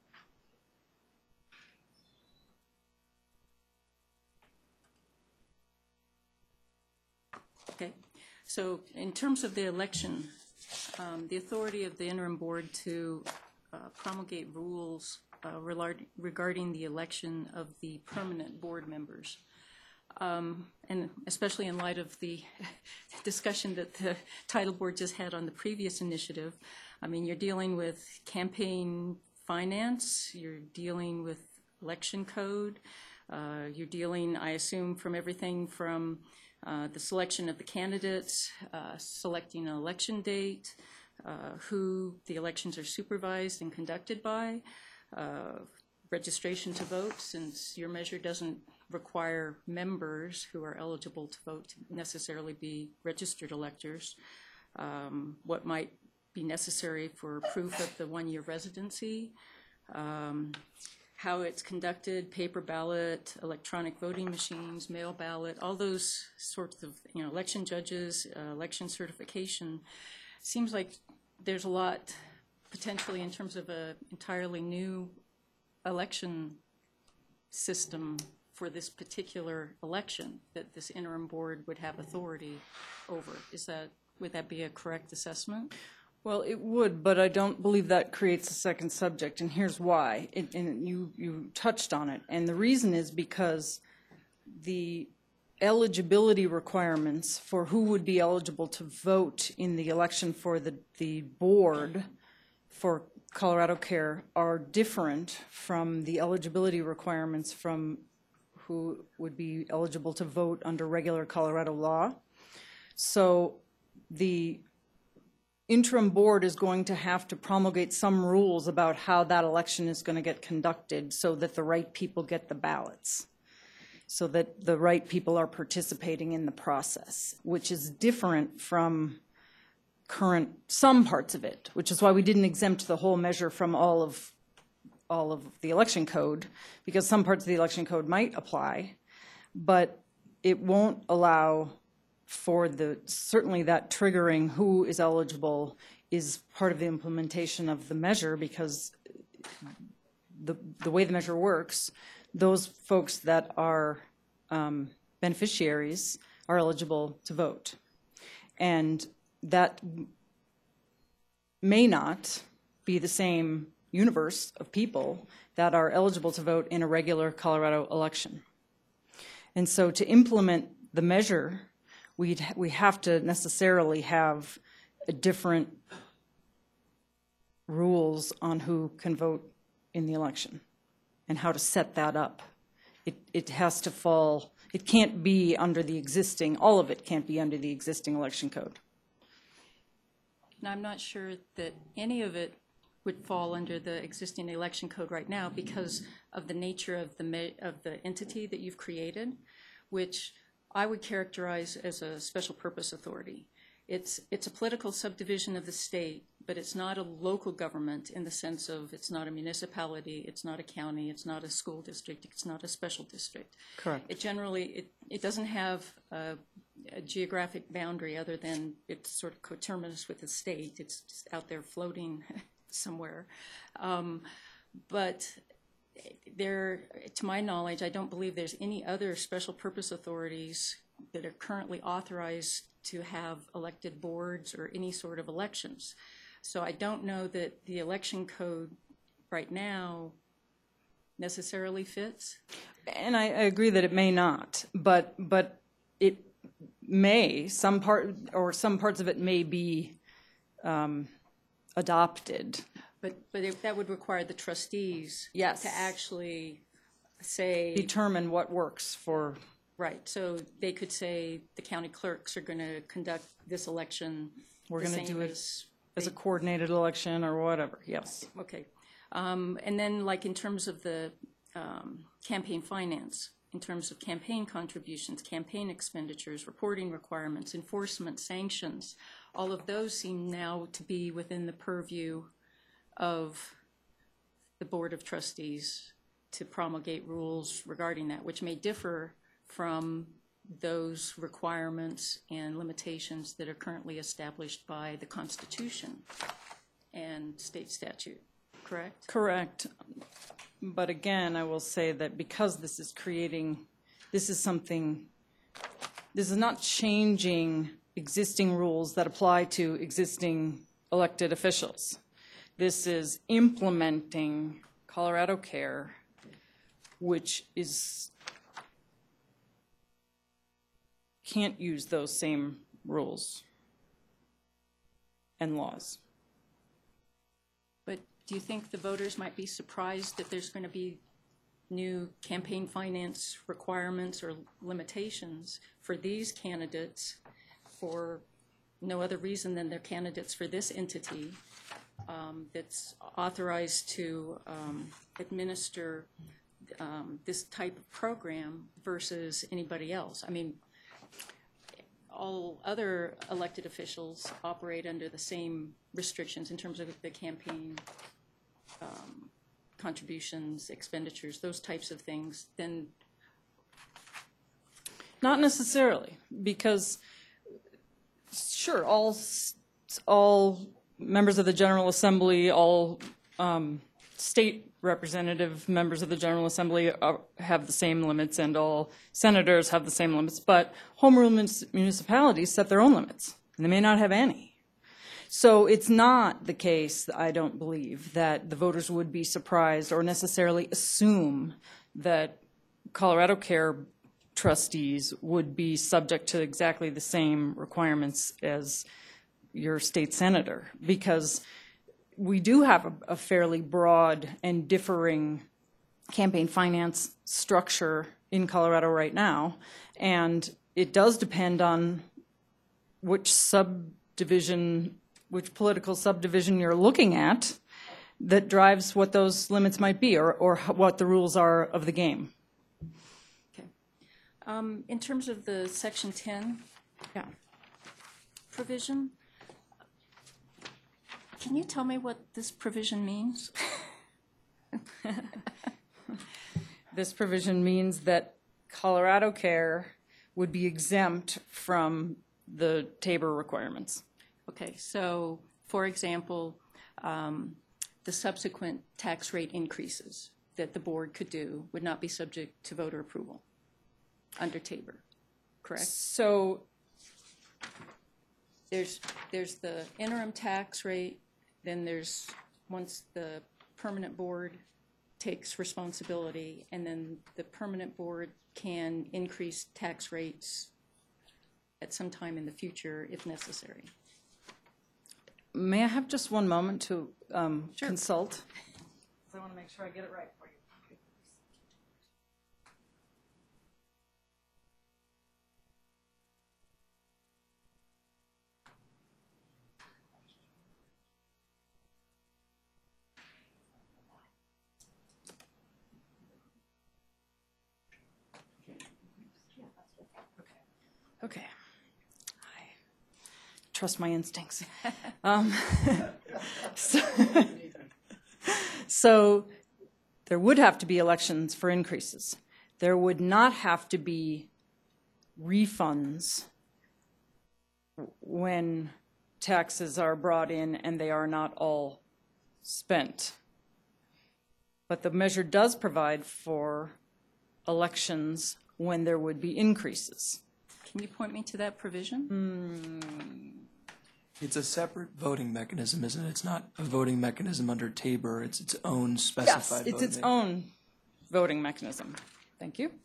Okay, so in terms of the election, the authority of the interim board to promulgate rules regarding the election of the permanent board members, and especially in light of the discussion that the title board just had on the previous initiative, I mean, you're dealing with campaign finance, you're dealing with election code, you're dealing, I assume, from everything from the selection of the candidates, selecting an election date, who the elections are supervised and conducted by, registration to vote, since your measure doesn't require members who are eligible to vote to necessarily be registered electors, what might be necessary for proof of the one-year residency, how it's conducted, paper ballot, electronic voting machines, mail ballot, all those sorts of, election judges, election certification. Seems like there's a lot potentially in terms of an entirely new election system for this particular election that this interim board would have authority over. Would that be a correct assessment? Well, it would, but I don't believe that creates a second subject, and here's why. And you touched on it, and the reason is because the eligibility requirements for who would be eligible to vote in the election for the board for Colorado Care are different from the eligibility requirements from who would be eligible to vote under regular Colorado law. So the interim board is going to have to promulgate some rules about how that election is going to get conducted so that the right people get the ballots, so that the right people are participating in the process, which is different from some parts of it, which is why we didn't exempt the whole measure from all of the election code, because some parts of the election code might apply, but it won't allow for certainly that triggering who is eligible is part of the implementation of the measure, because the way the measure works, those folks that are beneficiaries are eligible to vote. And that may not be the same universe of people that are eligible to vote in a regular Colorado election. And so to implement the measure, we have to necessarily have different rules on who can vote in the election and how to set that up. It has to fall, it can't be under the existing, all of it can't be under the existing election code. And I'm not sure that any of it would fall under the existing election code right now because of the nature of the entity that you've created, which I would characterize as a special purpose authority. It's a political subdivision of the state, but it's not a local government in the sense of it's not a municipality, it's not a county, it's not a school district, it's not a special district. Correct. It generally, it doesn't have a geographic boundary other than it's sort of coterminous with the state. It's just out there floating somewhere. But there, to my knowledge, I don't believe there's any other special purpose authorities that are currently authorized to have elected boards or any sort of elections. So I don't know that the election code right now necessarily fits. And I agree that it may not, but it may, some parts of it may be adopted. But that would require the trustees Yes. to actually say, Determine what works for, right, so they could say the county clerks are going to conduct this election. we're the going to same do it as as a coordinated election or whatever, yes. Okay. And then like in terms of the campaign finance, in terms of campaign contributions, campaign expenditures, reporting requirements, enforcement, sanctions, all of those seem now to be within the purview of the Board of Trustees to promulgate rules regarding that, which may differ from those requirements and limitations that are currently established by the Constitution and state statute, correct? Correct. But again, I will say that because this is not changing existing rules that apply to existing elected officials. This is implementing Colorado Care, which can't use those same rules and laws. But do you think the voters might be surprised that there's going to be new campaign finance requirements or limitations for these candidates for no other reason than they're candidates for this entity that's authorized to administer this type of program versus anybody else? I mean, all other elected officials operate under the same restrictions in terms of the campaign contributions, expenditures, those types of things, then Not necessarily, because sure, all members of the General Assembly, all state representative members of the General Assembly have the same limits, and all senators have the same limits, but home rule municipalities set their own limits, and they may not have any. So it's not the case, I don't believe, that the voters would be surprised or necessarily assume that Colorado Care trustees would be subject to exactly the same requirements as your state senator, because we do have a fairly broad and differing campaign finance structure in Colorado right now, and it does depend on which political subdivision you're looking at that drives what those limits might be, or what the rules are of the game. in terms of the Section 10 provision, can you tell me what this provision means? This provision means that Colorado Care would be exempt from the Tabor requirements. Okay, so, for example, the subsequent tax rate increases that the board could do would not be subject to voter approval under Tabor, correct? So There's the interim tax rate, then there's, once the permanent board takes responsibility, and then the permanent board can increase tax rates at some time in the future if necessary. may I have just one moment to consult? I want to make sure I get it right for you. Okay. trust my instincts. So, so there would have to be elections for increases. There would not have to be refunds when taxes are brought in and they are not all spent. But the measure does provide for elections when there would be increases. Can you point me to that provision? It's a separate voting mechanism, isn't it? It's not a voting mechanism under Tabor. It's its own Yes, specified it's voting its own voting mechanism. Thank you.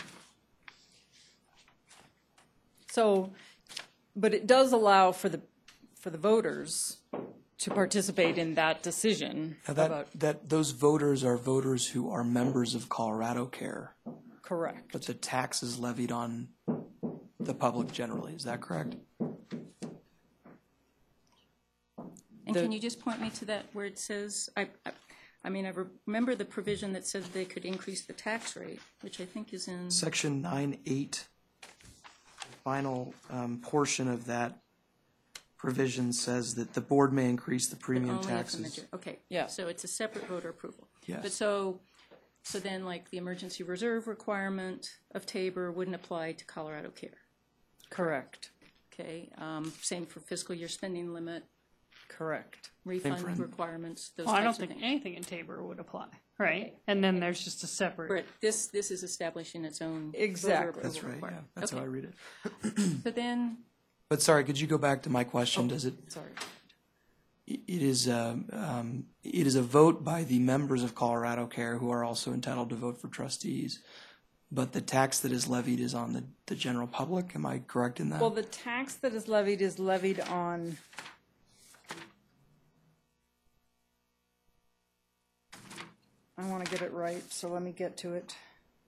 So, but it does allow for the voters to participate in that decision Now about, those voters are voters who are members of Colorado Care, correct. but the tax is levied on the public generally. Is that correct? And can you just point me to that where it says, I remember the provision that says they could increase the tax rate, which I think is in, Section 9.8, final portion of that provision says that the board may increase the premium only if the taxes. major, okay. Yeah. So it's a separate voter approval. Yes. But so then like the emergency reserve requirement of Tabor wouldn't apply to Colorado Care, Correct, okay? Same for fiscal year spending limit, correct. refund requirements, those Well, I don't types of think things. anything in Tabor would apply, right? And then there's just a separate, But this is establishing its own voter Exactly. approval That's right, yeah. requirement. That's how I Okay. read it. But then, But sorry, could you go back to my question? Does it, Sorry. it is a vote by the members of Colorado Care who are also entitled to vote for trustees, but the tax that is levied is on the general public. Am I correct in that? Well, the tax that is levied on, I want to get it right, so let me get to it.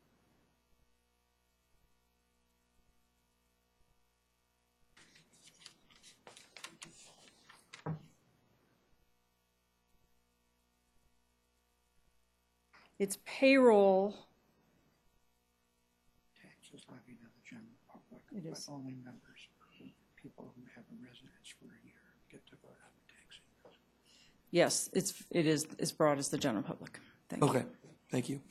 It's payroll. Taxes levied on the general public, It but is. only members, people who have a residence for a year get to vote on the tax increase. Yes, it is as broad as the general public. Thank you. Okay, thank you.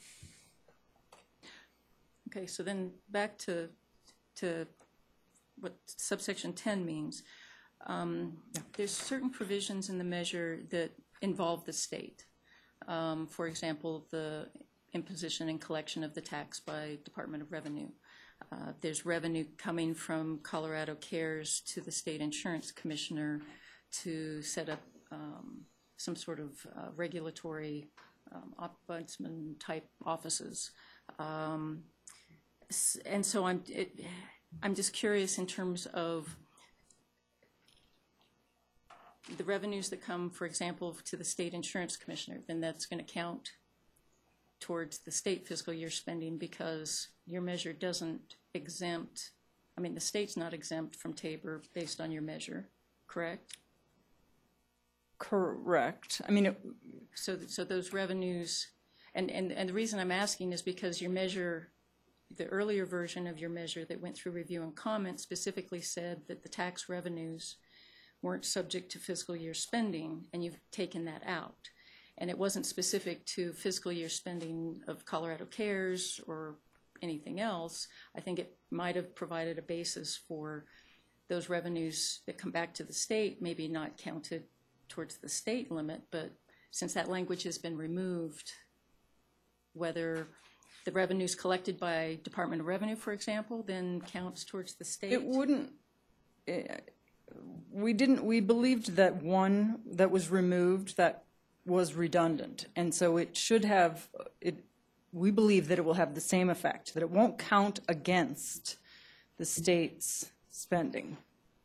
okay, so then back to what subsection 10 means. There's certain provisions in the measure that involve the state. For example, the imposition and collection of the tax by Department of Revenue. There's revenue coming from Colorado Cares to the State Insurance Commissioner to set up some sort of regulatory ombudsman-type offices. And so I'm just curious in terms of the revenues that come, for example, to the State Insurance Commissioner, then that's going to count towards the state fiscal year spending because your measure doesn't exempt, the state's not exempt from Tabor based on your measure, correct? Correct. So those revenues, and the reason I'm asking is because your measure, the earlier version of your measure that went through review and comment specifically said that the tax revenues weren't subject to fiscal year spending, and you've taken that out. And it wasn't specific to fiscal year spending of Colorado Cares or anything else. I think it might have provided a basis for those revenues that come back to the state, maybe not counted towards the state limit, but since that language has been removed, whether the revenues collected by Department of Revenue, for example, then counts towards the state. It wouldn't, we believed that one that was removed, that was redundant. And so it should have, we believe that it will have the same effect, that it won't count against the state's spending.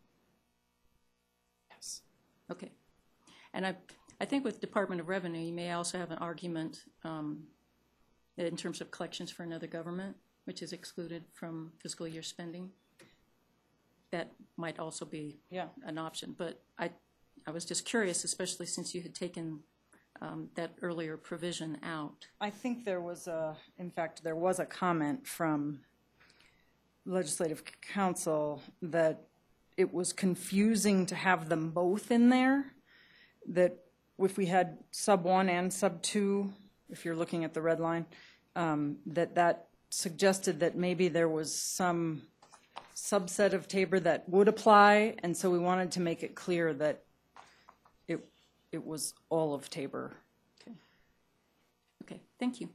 Yes. Okay. And I think with Department of Revenue, you may also have an argument in terms of collections for another government, which is excluded from fiscal year spending. That might also be an option. But I was just curious, especially since you had taken that earlier provision out. I think there was in fact, there was a comment from Legislative Council that it was confusing to have them both in there, that if we had sub 1 and sub 2, if you're looking at the red line, that suggested that maybe there was some subset of Tabor that would apply, and so we wanted to make it clear that it was all of Tabor. Okay, thank you.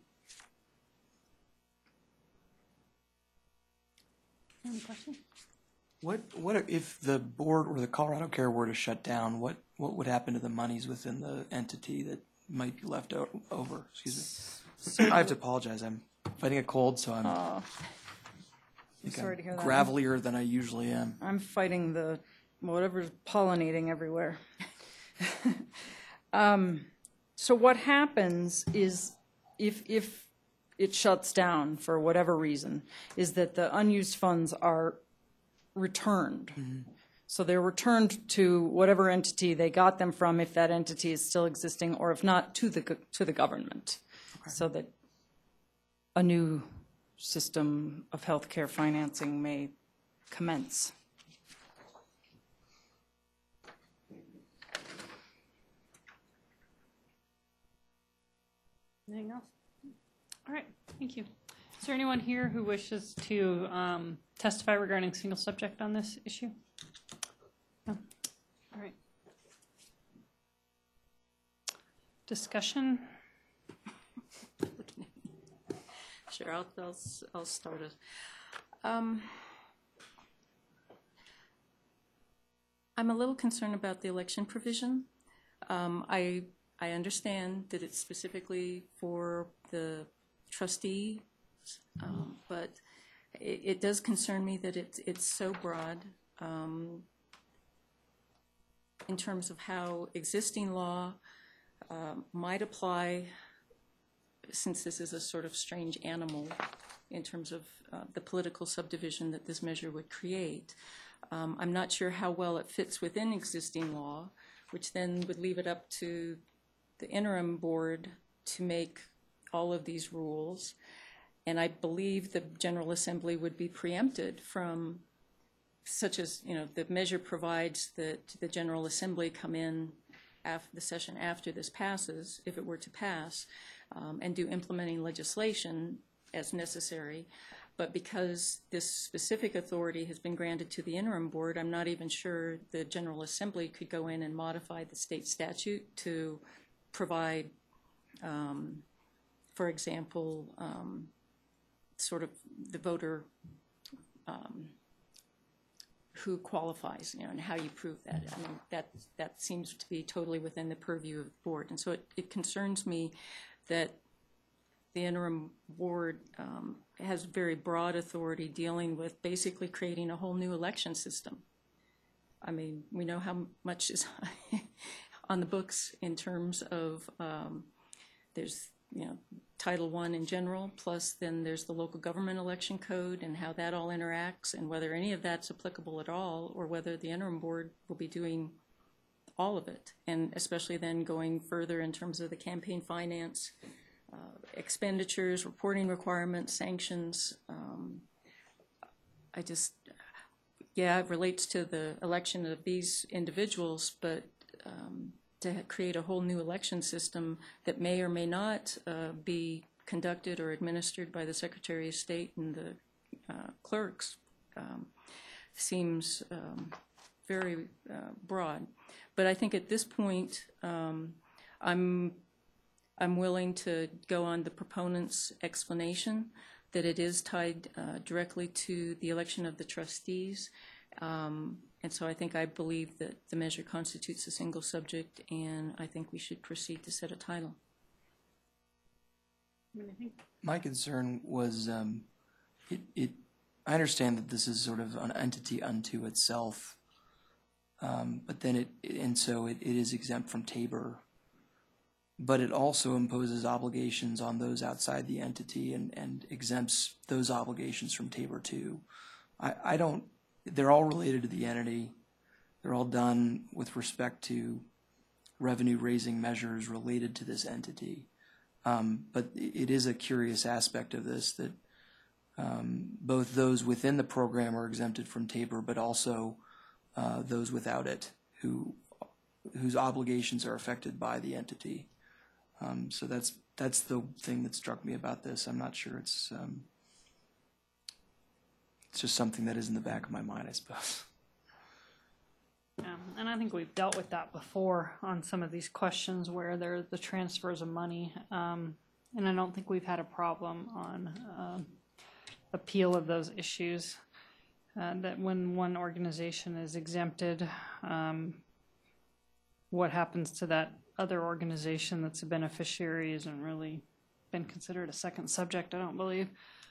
Any questions? What if the board or the Colorado Care were to shut down? What would happen to the monies within the entity that might be left over? Excuse me. I have to apologize. I'm fighting a cold, so I'm Sorry to hear that. gravelier than I usually am. I'm fighting the whatever's pollinating everywhere. So what happens is if it shuts down for whatever reason, is that the unused funds are returned. Mm-hmm. So they're returned to whatever entity they got them from, if that entity is still existing, or if not, to the government, so that a new system of healthcare financing may commence. Anything else? All right, thank you. Is there anyone here who wishes to testify regarding single subject on this issue? No? All right. Discussion? Sure, I'll start it. I'm a little concerned about the election provision. I understand that it's specifically for the trustee, but it does concern me that it's so broad in terms of how existing law might apply, since this is a sort of strange animal in terms of the political subdivision that this measure would create. I'm not sure how well it fits within existing law, which then would leave it up to the interim board to make all of these rules. And I believe the General Assembly would be preempted from, such as, the measure provides that the General Assembly come in after the session after this passes, if it were to pass, and do implementing legislation as necessary. But because this specific authority has been granted to the interim board, I'm not even sure the General Assembly could go in and modify the state statute to provide, for example, sort of the voter who qualifies, and how you prove that. I mean, that seems to be totally within the purview of the board. And so it concerns me that the interim board has very broad authority dealing with basically creating a whole new election system. I mean, we know how much is on the books in terms of there's, Title I in general, plus then there's the local government election code and how that all interacts, and whether any of that's applicable at all, or whether the interim board will be doing all of it, and especially then going further in terms of the campaign finance, expenditures, reporting requirements, sanctions. It relates to the election of these individuals, but to create a whole new election system that may or may not be conducted or administered by the Secretary of State and the clerks seems very broad. But I think at this point, I'm willing to go on the proponent's explanation that it is tied directly to the election of the trustees. And so I believe that the measure constitutes a single subject, and I think we should proceed to set a title. My concern was, I understand that this is sort of an entity unto itself, but then it is exempt from Tabor. But it also imposes obligations on those outside the entity and exempts those obligations from Tabor too. They're all related to the entity. They're all done with respect to revenue-raising measures related to this entity. But it is a curious aspect of this that both those within the program are exempted from Tabor, but also those without it whose obligations are affected by the entity. So that's the thing that struck me about this. I'm not sure it's just something that is in the back of my mind, I suppose. Yeah, and I think we've dealt with that before on some of these questions where there are the transfers of money. And I don't think we've had a problem on appeal of those issues. That when one organization is exempted, what happens to that other organization that's a beneficiary isn't really been considered a second subject, I don't believe.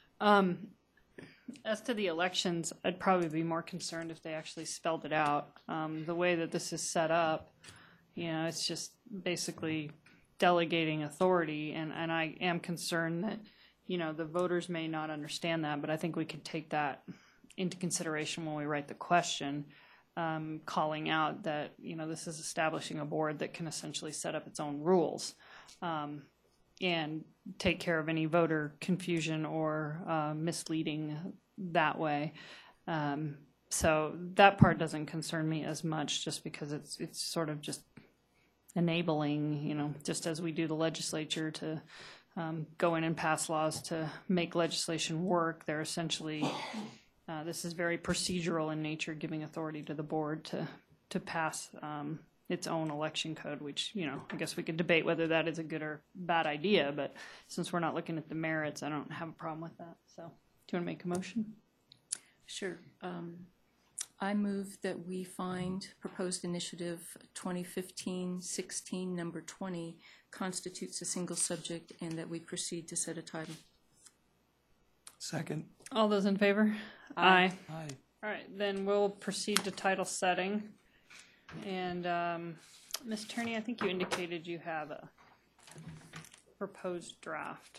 As to the elections, I'd probably be more concerned if they actually spelled it out. The way that this is set up, it's just basically delegating authority, and I am concerned that, the voters may not understand that, but I think we could take that into consideration when we write the question, calling out that, this is establishing a board that can essentially set up its own rules and take care of any voter confusion or misleading that way. So that part doesn't concern me as much, just because it's sort of just enabling, just as we do the legislature to go in and pass laws to make legislation work. They're essentially, this is very procedural in nature, giving authority to the board to pass its own election code, which, I guess we could debate whether that is a good or bad idea, but since we're not looking at the merits, I don't have a problem with that. So do you want to make a motion? Sure. I move that we find proposed initiative 2015-16, number 20, constitutes a single subject, and that we proceed to set a title. Second. All those in favor? Aye. Aye. All right, then we'll proceed to title setting. And Ms. Turney, I think you indicated you have a proposed draft.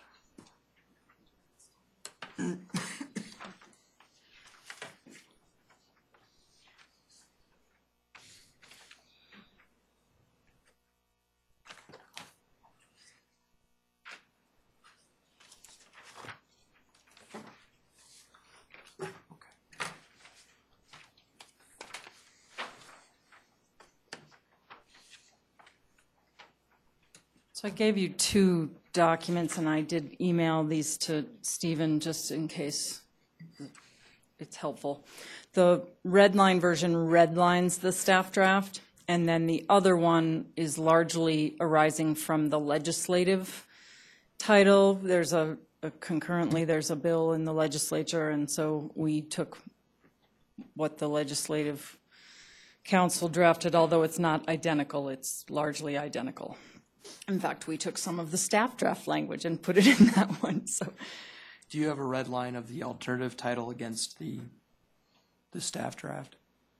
So I gave you 2 documents, and I did email these to Stephen just in case it's helpful. The red line version redlines the staff draft, and then the other one is largely arising from the legislative title. There's concurrently there's a bill in the legislature, and so we took what the legislative council drafted, although it's not identical, it's largely identical. In fact, we took some of the staff draft language and put it in that one. So, Do you have a red line of the alternative title against the staff draft?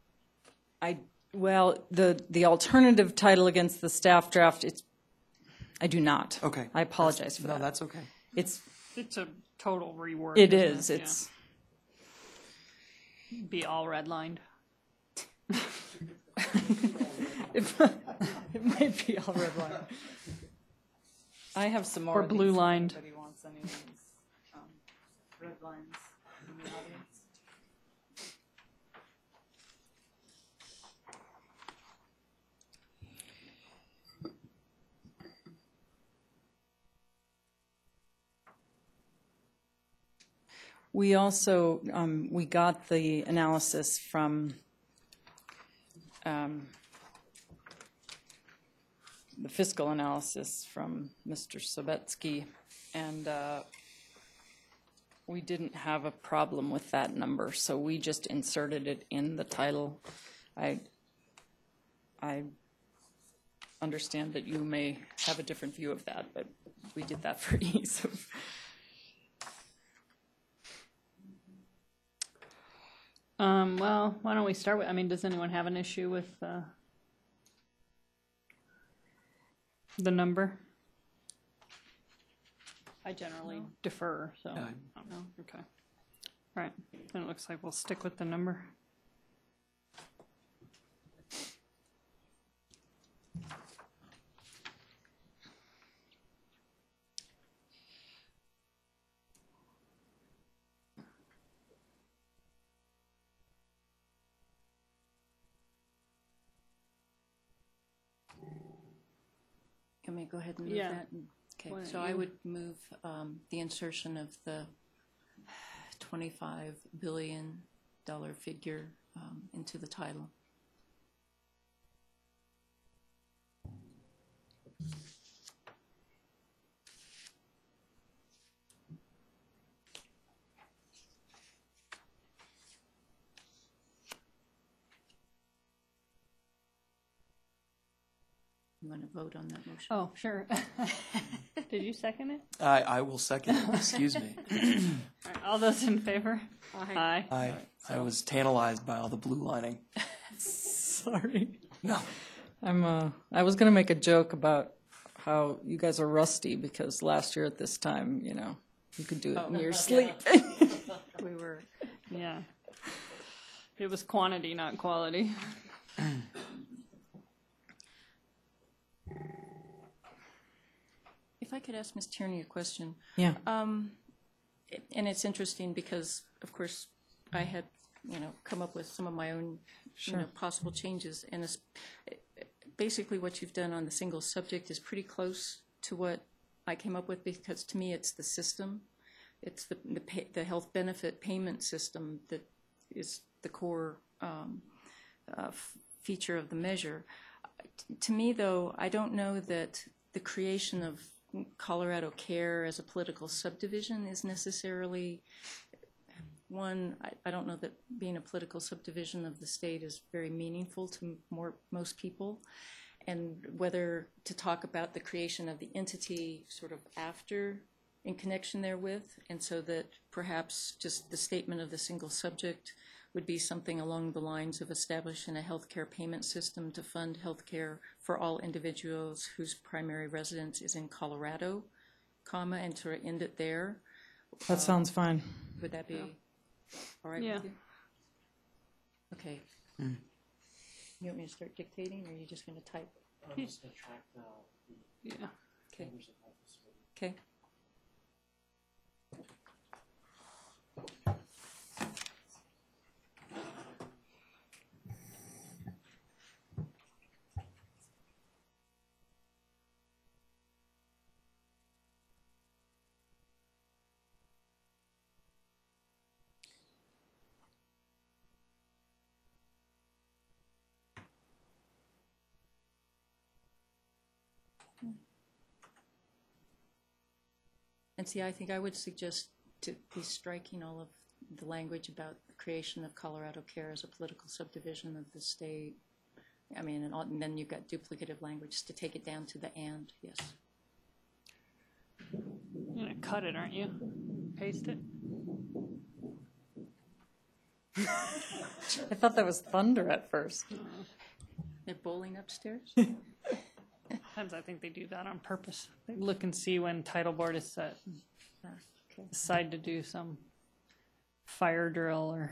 The alternative title against the staff draft, I do not. Okay. I apologize for that. No, that's okay. It's a total rework. It is. It's be all redlined. It might be all red line. I have some more. Or blue lined. If anybody wants any of these red lines in the audience. We also, we got the analysis from the fiscal analysis from Mr. Sobetsky, and we didn't have a problem with that number, so we just inserted it in the title. I understand that you may have a different view of that, but we did that for ease of. Well, why don't we start with, does anyone have an issue with the number? I generally defer, so. Yeah. I don't know. Okay. All right, then it looks like we'll stick with the number. me to go ahead and move Yeah. that? Okay, Why don't so I you? would move the insertion of the $25 billion figure into the title. You want to vote on that motion? Oh, sure. Did you second it? I will second it. Excuse me. All right, all those in favor? Aye. I was tantalized by all the blue lining. Sorry. No. I was gonna make a joke about how you guys are rusty because last year at this time, you could do it in your sleep. We were, Yeah. It was quantity, not quality. if I could ask Ms. Tierney a question. Yeah. And it's interesting because, of course, I had, come up with some of my own, possible changes. And basically what you've done on the single subject is pretty close to what I came up with because to me it's the system. It's the health benefit payment system that is the core feature of the measure. To me, though, I don't know that the creation of Colorado Care as a political subdivision is necessarily one. I don't know that being a political subdivision of the state is very meaningful to most people, and whether to talk about the creation of the entity sort of after in connection therewith, and so that perhaps just the statement of the single subject would be something along the lines of establishing a healthcare payment system to fund healthcare for all individuals whose primary residence is in Colorado, and to end it there. That sounds fine. Would that be all right Yeah. with you? Okay. You want me to start dictating, or are you just going to type? I'm just gonna track the Yeah. Okay. members of office. Okay. And see, I think I would suggest to be striking all of the language about the creation of Colorado Care as a political subdivision of the state. I mean, and then you've got duplicative language to take it down to the and, yes. You're gonna cut it, aren't you? Paste it? I thought that was thunder at first. They're bowling upstairs? Sometimes I think they do that on purpose. They look and see when title board is set, Okay. decide to do some fire drill or.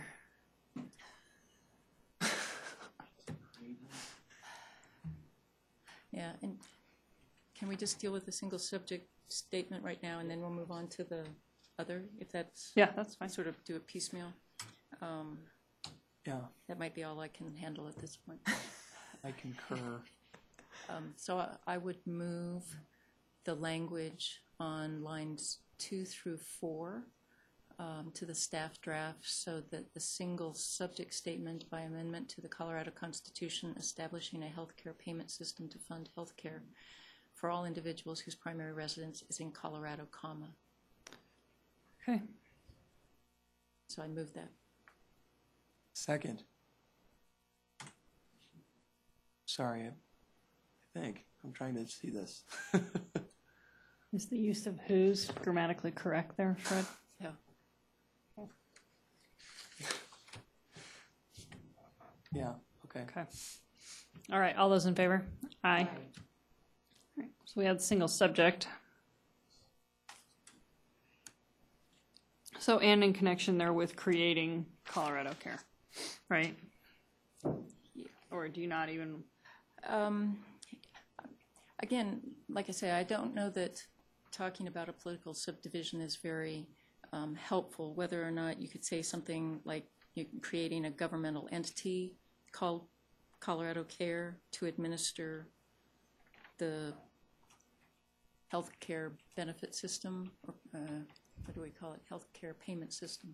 Yeah, and can we just deal with the single subject statement right now, and then we'll move on to the other, if that's. Yeah, that's fine. Sort of do it piecemeal. Yeah, That might be all I can handle at this point. I concur. So I would move the language on lines 2 through 4 to the staff draft so that the single subject statement by amendment to the Colorado Constitution establishing a healthcare payment system to fund healthcare for all individuals whose primary residence is in Colorado, Okay. So I move that. Second. Sorry, I think. I'm trying to see this. Is the use of who's grammatically correct there, Fred? Yeah. Yeah, okay. Okay. All right, all those in favor? Aye. All right, so we had single subject. So, and in connection there with creating Colorado Care, right? Or do you not even? Again, like I say, I don't know that talking about a political subdivision is very helpful, whether or not you could say something like you're creating a governmental entity called Colorado Care to administer the healthcare benefit system, or what do we call it? Healthcare payment system.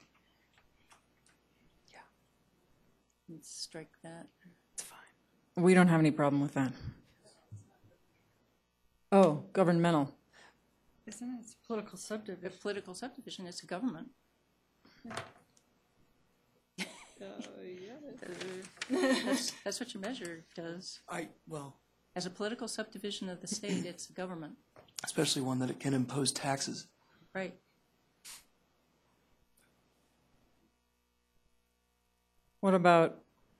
Yeah. Let's strike that. We don't have any problem with that. Oh, governmental. Isn't it? It's political subdivision. The political subdivision is a government. That's what your measure does. Well, As a political subdivision of the state, it's a government, especially one that it can impose taxes. right? What about?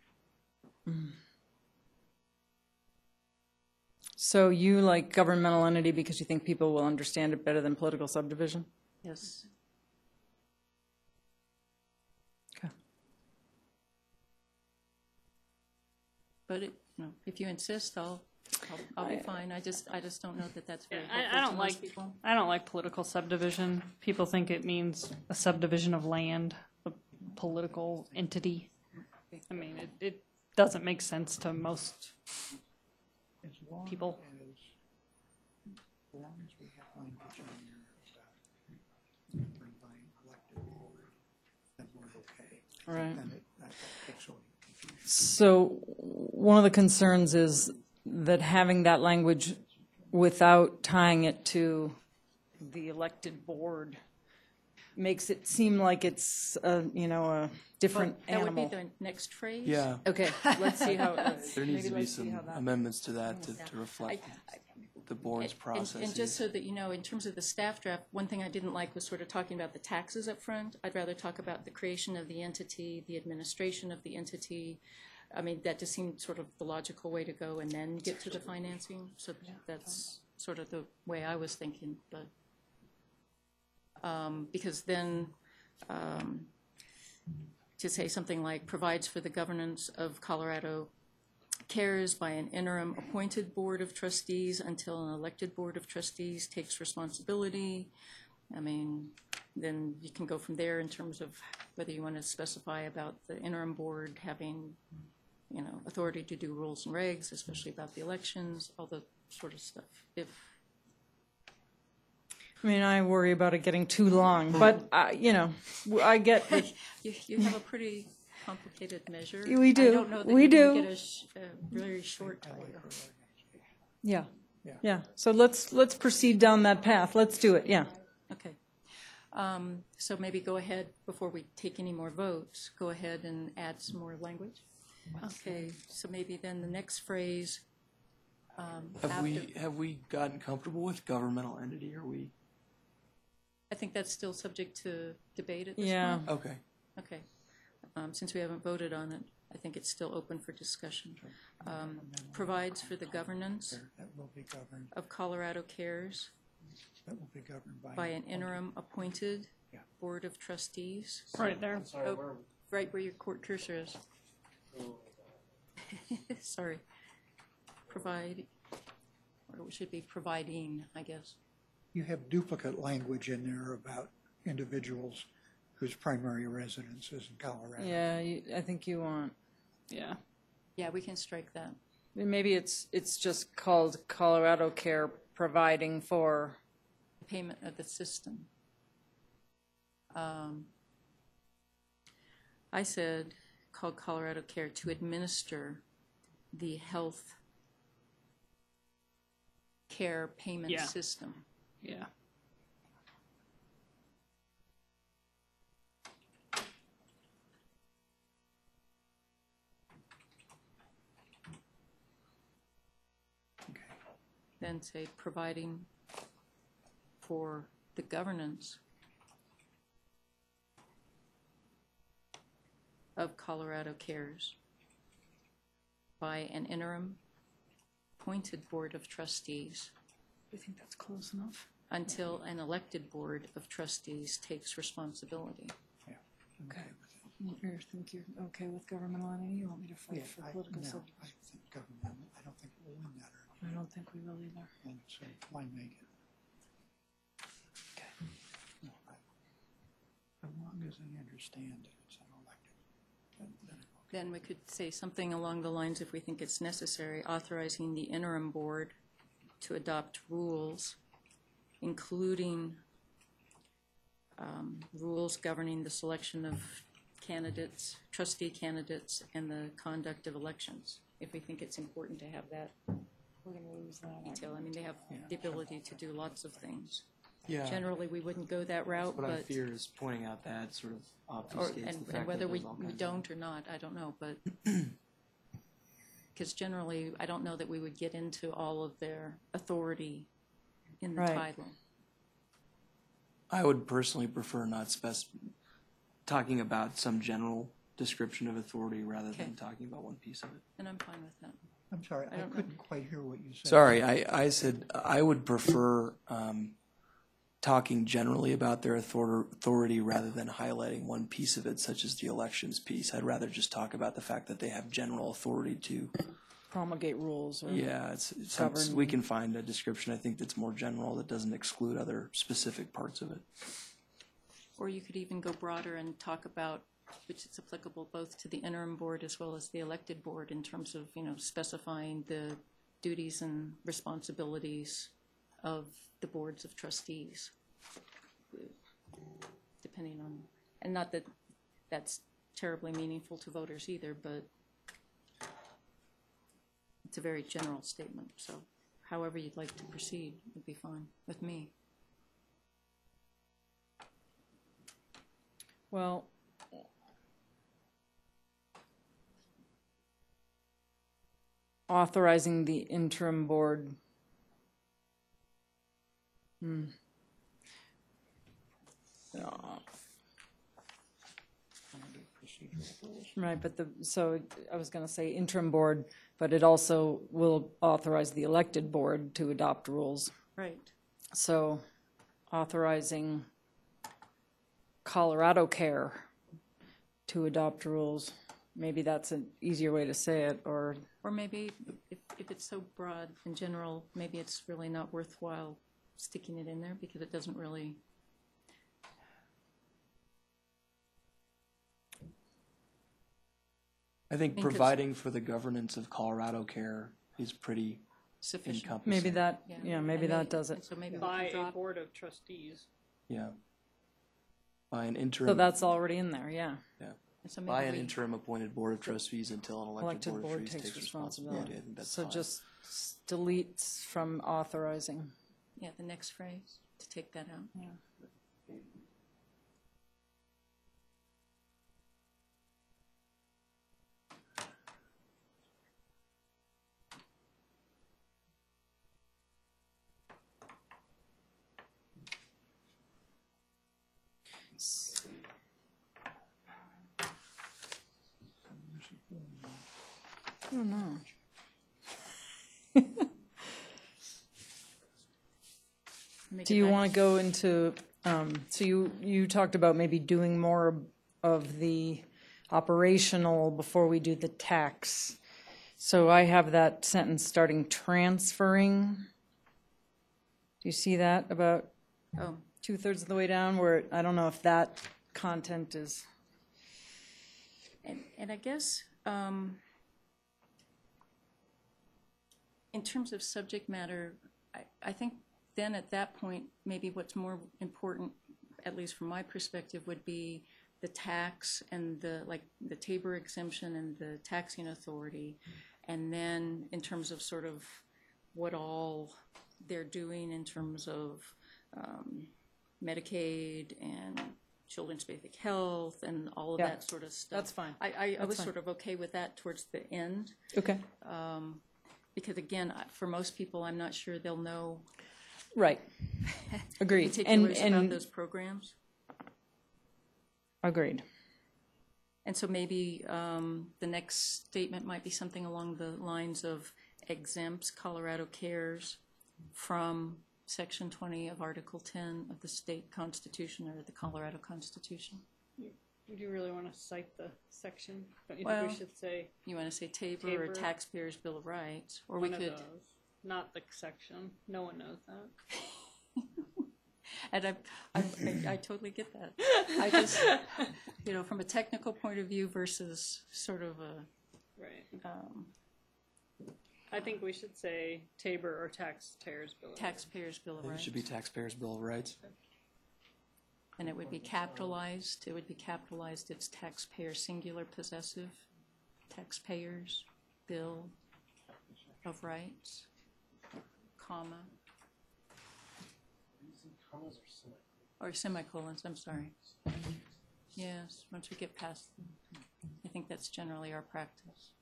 So you like governmental entity because you think people will understand it better than political subdivision? Yes. Okay. But if you insist, I'll be fine. I just don't know that that's very I helpful don't to like most people. I don't like political subdivision. People think it means a subdivision of land, a political entity. I mean, it doesn't make sense to most As long people. As long as we have language in there about governed by elected board, then we're okay. Right. Then that takes away confusion. So one of the concerns is that having that language without tying it to the elected board makes it seem like it's a different That would animal. be the next phrase. Yeah, Okay, let's see how. there needs maybe to be let's see some how that- amendments to that to reflect the board's process. And just so that you know, in terms of the staff draft, one thing I didn't like was sort of talking about the taxes up front. I'd rather talk about the creation of the entity, the administration of the entity. I mean, that just seemed sort of the logical way to go, and then get to the financing. So that's sort of the way I was thinking, but because then to say something like provides for the governance of Colorado Cares by an interim appointed board of trustees until an elected board of trustees takes responsibility. I mean, then you can go from there in terms of whether you want to specify about the interim board having, authority to do rules and regs, especially about the elections, all the sort of stuff. I mean, I worry about it getting too long, but, I get, You have a pretty complicated measure. We do. I don't know that We you're do. going to get a very short title. yeah. So let's proceed down that path. Let's do it, yeah. Okay. So maybe go ahead, before we take any more votes, go ahead and add some more language. Okay, so maybe then the next phrase. Have we gotten comfortable with governmental entity? Are we? I think that's still subject to debate at this Yeah. point. Okay. Okay. Since we haven't voted on it, I think it's still open for discussion. Provides for the governance That will be governed, of Colorado Cares that will be governed by an interim appointed Yeah. board of trustees. Right there. Sorry, Oh. where, Right where your court cursor is. Sorry. Provide, or it should be providing, I guess. You have duplicate language in there about individuals whose primary residence is in Colorado. Yeah, I think you want, Yeah. Yeah, we can strike that. maybe it's just called Colorado Care providing for, The payment of the system. I said, called Colorado Care to administer the health care payment Yeah. system. Yeah. Then say providing for the governance of Colorado Cares by an interim appointed board of trustees you think that's close enough? until an elected board of trustees takes responsibility. Okay. You think you're okay with governmental entity? You want me to fight for political No, subdivision? I think government, I don't think we'll win that. I don't think we will either. And so why make it? No, as long as they understand that it's an elected, then it's okay. Then we could say something along the lines, if we think it's necessary, authorizing the interim board to adopt rules, including rules governing the selection of candidates, trustee candidates, and the conduct of elections, if we think it's important to have that detail. I mean, they have the ability to do lots of things. Yeah. Generally, we wouldn't go that route, What I but, fear is pointing out that sort of or, obfuscates the and fact whether that we there's all kinds of- don't or not, I don't know, but, because generally, I don't know that we would get into all of their authority in the Right. title. I would personally prefer not talking about some general description of authority rather Okay. than talking about one piece of it. And I'm fine with that. I'm sorry, I don't know. couldn't quite hear what you said. Sorry, I said I would prefer talking generally about their authority rather than highlighting one piece of it, such as the elections piece. I'd rather just talk about the fact that they have general authority to. Promulgate rules or. Yeah, we can find a description, I think, that's more general, that doesn't exclude other specific parts of it. Or you could even go broader and talk about, which is applicable both to the interim board as well as the elected board in terms of, specifying the duties and responsibilities of the boards of trustees, depending on, and not that that's terribly meaningful to voters either, but it's a very general statement, so however you'd like to proceed would be fine with me. Well, authorizing the interim board. Right, but so I was going to say interim board, but it also will authorize the elected board to adopt rules. Right. So authorizing Colorado Care to adopt rules, maybe that's an easier way to say it, or, Or maybe if it's so broad in general, maybe it's really not worthwhile sticking it in there because it doesn't really. I think Because- providing for the governance of Colorado Care is pretty Sufficient. encompassing. maybe that, Yeah. yeah, maybe And that does and it. So maybe we By can a drop, board of trustees. Yeah. By an So interim, that's already in there, yeah. and so by an maybe we, interim appointed board of trustees until an Elected elected board takes responsibility. I think that's So fine. just delete from authorizing. yeah, the next phrase, to take that out. I don't know. Make Do it you nice. want to go into, so you talked about maybe doing more of the operational before we do the tax. So I have that sentence starting transferring. Do you see that about Oh, 2/3 of the way down where, I don't know if that content is, and I guess, in terms of subject matter, I think then at that point, maybe what's more important, at least from my perspective, would be the tax and the Tabor exemption and the taxing authority. And then in terms of sort of what all they're doing in terms of Medicaid and children's basic health and all of Yeah, that sort of stuff. that's fine. I was fine. sort of okay with that towards the end. okay, Because again, for most people, I'm not sure they'll know right. Agreed. particulars about And those programs. agreed. And so maybe the next statement might be something along the lines of exempts Colorado Cares from Section 20 of Article 10 of the state constitution or the Colorado Constitution. Would you really want to cite the section? Don't you think Well, we should say You want to say Tabor or Tabor. Taxpayers' Bill of Rights? Or we one of could, those? Not the section. No one knows that. and I totally get that. I just, from a technical point of view versus sort of a, Right. I think we should say Tabor or taxpayers' bill. Taxpayers' Bill of It Rights. should be Taxpayers' Bill of Rights. And it would be capitalized. It would be capitalized. It's taxpayer singular possessive. Taxpayers' Bill of Rights, comma, Commas or semicolons? or semicolons, I'm sorry. Yes, once we get past, I think that's generally our practice.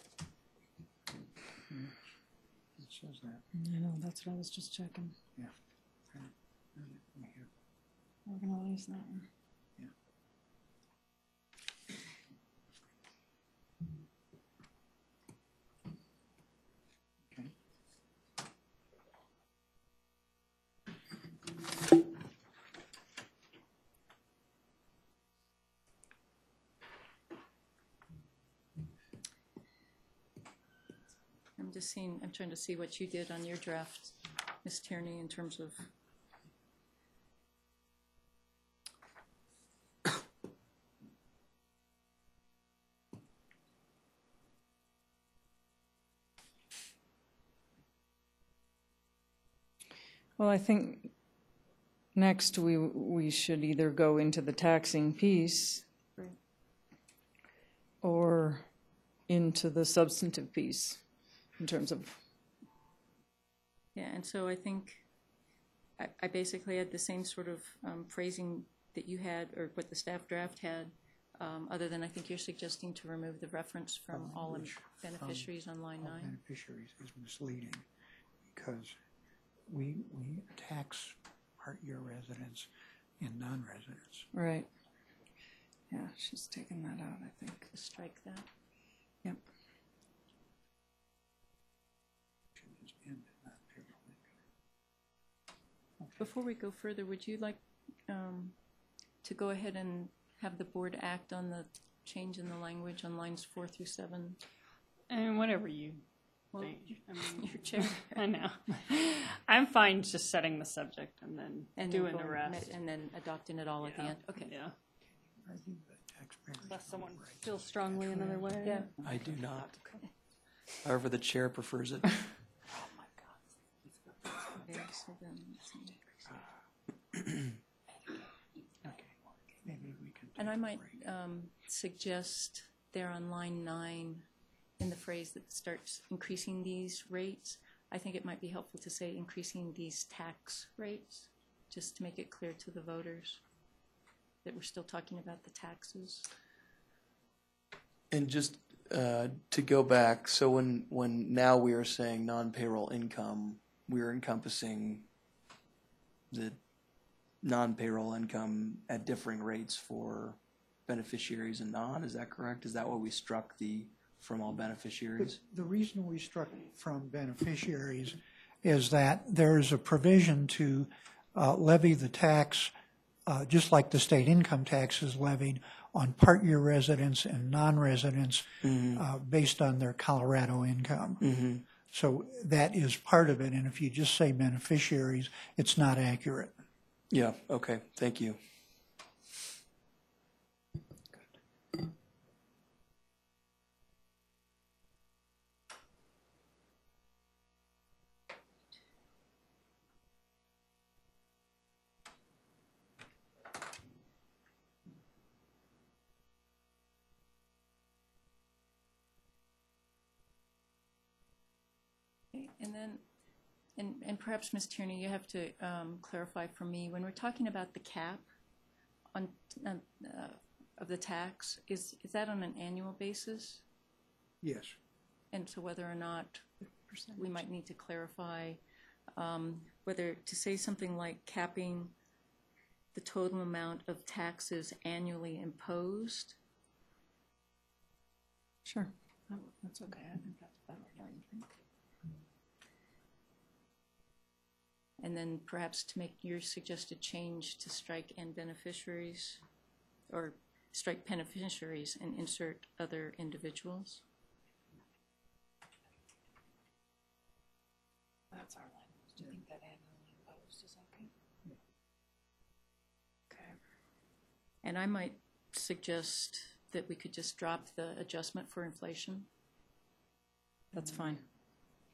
It says that, I know, that's what I was just checking. yeah. We have, Organize that one. yeah. Okay. I'm trying to see what you did on your draft, Ms. Tierney, in terms of, Well, I think next we should either go into the taxing piece Right. or into the substantive piece in terms of, yeah, and so I think I basically had the same sort of phrasing that you had, or what the staff draft had, other than I think you're suggesting to remove the reference from all Which, beneficiaries on line all 9. beneficiaries is misleading because we tax part-year residents and non-residents. right. Yeah, she's taking that out, I think. To strike that. Yep. And non-payroll income. Before we go further, would you like to go ahead and have the board act on the change in the language on lines 4 through 7? And whatever you Well, think. I mean, your chair. I know. I'm fine just setting the subject and then And then doing the going- rest. And then adopting it all at the Yeah. end? Okay. Yeah. Argue that taxpayers Unless someone have rights. feels strongly another way. Yeah. I do not. However, the chair prefers it. Okay, so then, let's see. Okay, maybe we can. And I take a might break. suggest there on line 9, in the phrase that starts increasing these rates, I think it might be helpful to say increasing these tax rates, just to make it clear to the voters that we're still talking about the taxes. And just to go back, so when now we are saying non-payroll income, we are encompassing the non-payroll income at differing rates for beneficiaries and non, is that correct? Is that what we struck the from all beneficiaries? The reason we struck from beneficiaries is that there is a provision to levy the tax, just like the state income tax is levied, on part-year residents and non-residents based on their Colorado income. So that is part of it, and if you just say beneficiaries, it's not accurate. Yeah, okay, thank you. Okay, and then, and perhaps, Ms. Tierney, you have to clarify for me, when we're talking about the cap on, of the tax, is that on an annual basis? Yes. And so whether or not we might need to clarify whether to say something like capping the total amount of taxes annually imposed. Sure. Oh, that's okay. I think that's better. don't you think? And then perhaps to make your suggested change to strike and beneficiaries, or strike beneficiaries and insert other individuals. That's our language. Do you think that annually imposed is okay? Okay. And I might suggest that we could just drop the adjustment for inflation. That's fine.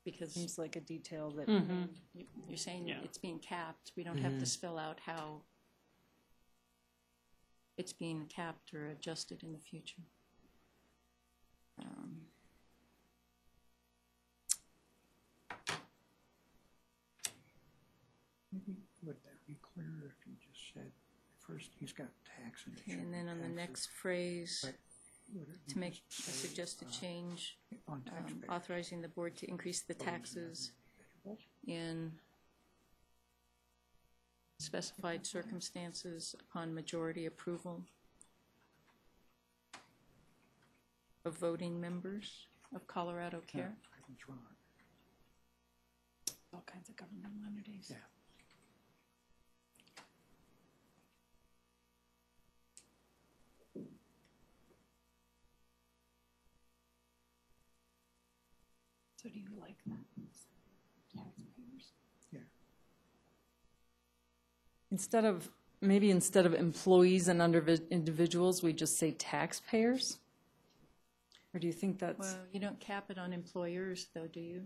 Because Seems like a detail that, you're saying Yeah. it's being capped. We don't have to spell out how it's being capped or adjusted in the future. Would that be clearer if you just said, first he's got tax and Okay, and then on the next phrase, to make a suggested change, on taxpayer. authorizing the board to increase the taxes in specified circumstances upon majority approval of voting members of Colorado Care. That's wrong. all kinds of governmental entities. Yeah. So do you like that? Taxpayers? Yeah. Maybe instead of employees and individuals, we just say taxpayers? Or do you think that's, Well, you don't cap it on employers, though, do you?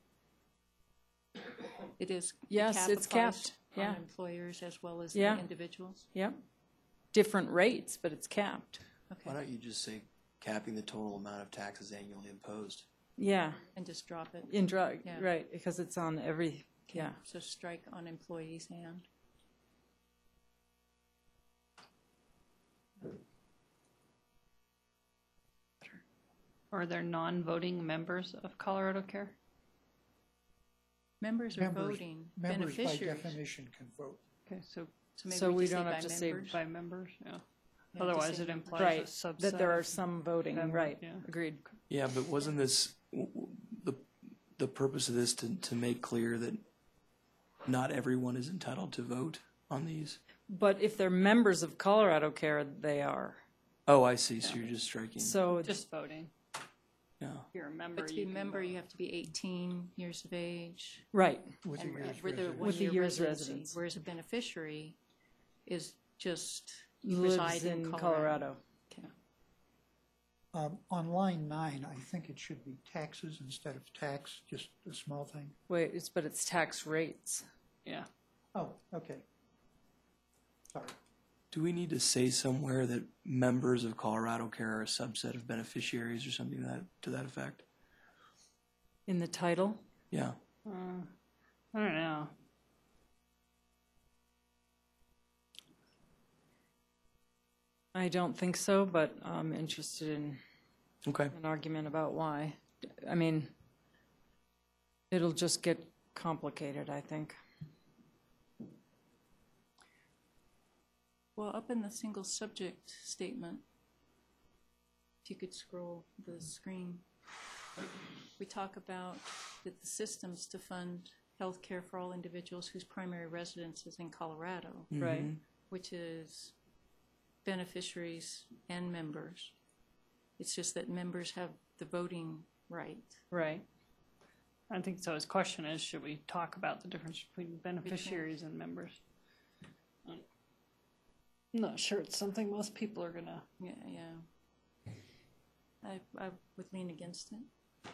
It is. Yes, cap it's applies capped, yeah. On employers as well as the Yeah. individuals? yep, different rates, but it's capped. Why Okay, don't you just say capping the total amount of taxes annually imposed? Yeah, and just drop it. in drug, Yeah. right, because it's on every, yeah. So strike on employees and. Or they're non-voting members of Colorado Care? Members are voting, Members by beneficiaries. definition can vote. Okay, so maybe So we just don't say have by to say members. by members, yeah. Yeah, Otherwise, just say it members. implies a Right, subset. that there are of some voting, them, right, yeah. agreed. Yeah, but wasn't this, the purpose of this to make clear that not everyone is entitled to vote on these? But if they're members of Colorado Care, they are. Oh, I see, so you're just striking. So, Just voting. Yeah. If you're a member, But to be you a can member, vote. you have to be 18 years of age. right, With a and year's with a residence. With a one-year year's residency, residence. whereas a beneficiary is just lives reside in Colorado. Okay. On line 9, I think it should be taxes instead of tax, just a small thing. Wait, but it's tax rates. Yeah. Oh, okay. Sorry. Do we need to say somewhere that members of Colorado Care are a subset of beneficiaries or something to that effect? In the title? Yeah. I don't know. I don't think so, but I'm interested in Okay. an argument about why. I mean, it'll just get complicated, I think. Well, up in the single subject statement, if you could scroll the screen, we talk about that the systems to fund health care for all individuals whose primary residence is in Colorado, Right. which is beneficiaries and members. It's just that members have the voting right. Right. I think so. His question is, should we talk about the difference between beneficiaries and members? I'm not sure it's something most people are gonna. Yeah. I would lean against it.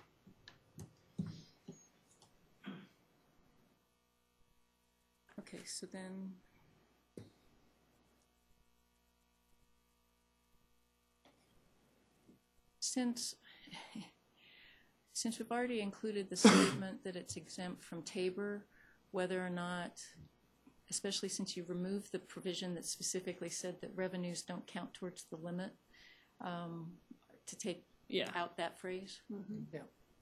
Okay, so then since we've already included the statement that it's exempt from Tabor, whether or not, especially since you removed the provision that specifically said that revenues don't count towards the limit, to take Yeah. out that phrase. Yeah.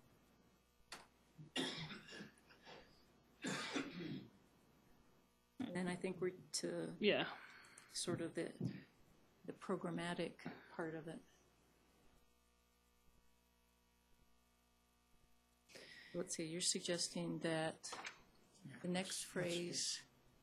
And then I think we're to Yeah. sort of the programmatic part of it. Let's see, you're suggesting that the next phrase,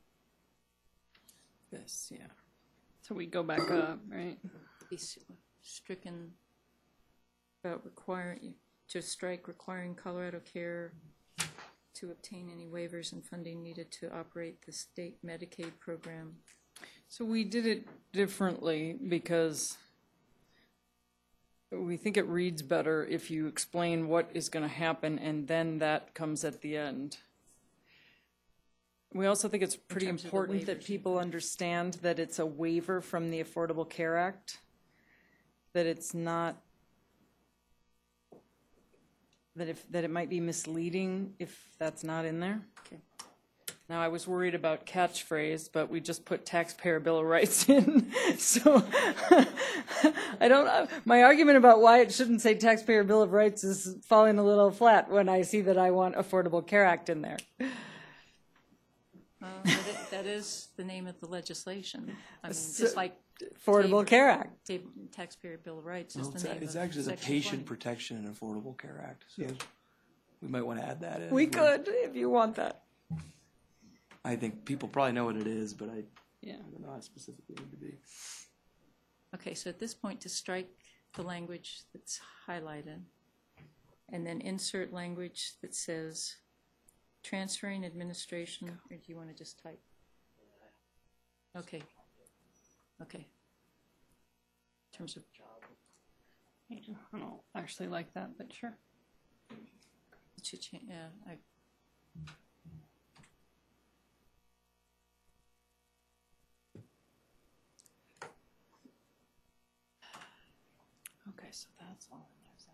This, yeah. So we go back up, right? be stricken about requiring Colorado Care to obtain any waivers and funding needed to operate the state Medicaid program. So we did it differently because we we think it reads better if you explain what is going to happen and then that comes at the end. We also think it's pretty terms of the important that waivers. people understand that it's a waiver from the Affordable Care Act, that it's not, that it might be misleading if that's not in there. Okay. Now, I was worried about catchphrase, but we just put taxpayer bill of rights in. So I don't, my argument about why it shouldn't say taxpayer bill of rights is falling a little flat when I see that I want Affordable Care Act in there. That is the name of the legislation. I mean, just like Affordable Care Act. taxpayer bill of rights is Well, the name of it's actually the Section Patient 20. Protection and Affordable Care Act. So we might want to add that in. We could, if you want that. I think people probably know what it is, but I Yeah. don't know how specific it need to be. Okay, so at this point, to strike the language that's highlighted, and then insert language that says transferring administration, or do you want to just type? Okay. Okay. In terms of, Yeah, I don't actually like that, but sure. it should change, yeah, Okay, so that's all.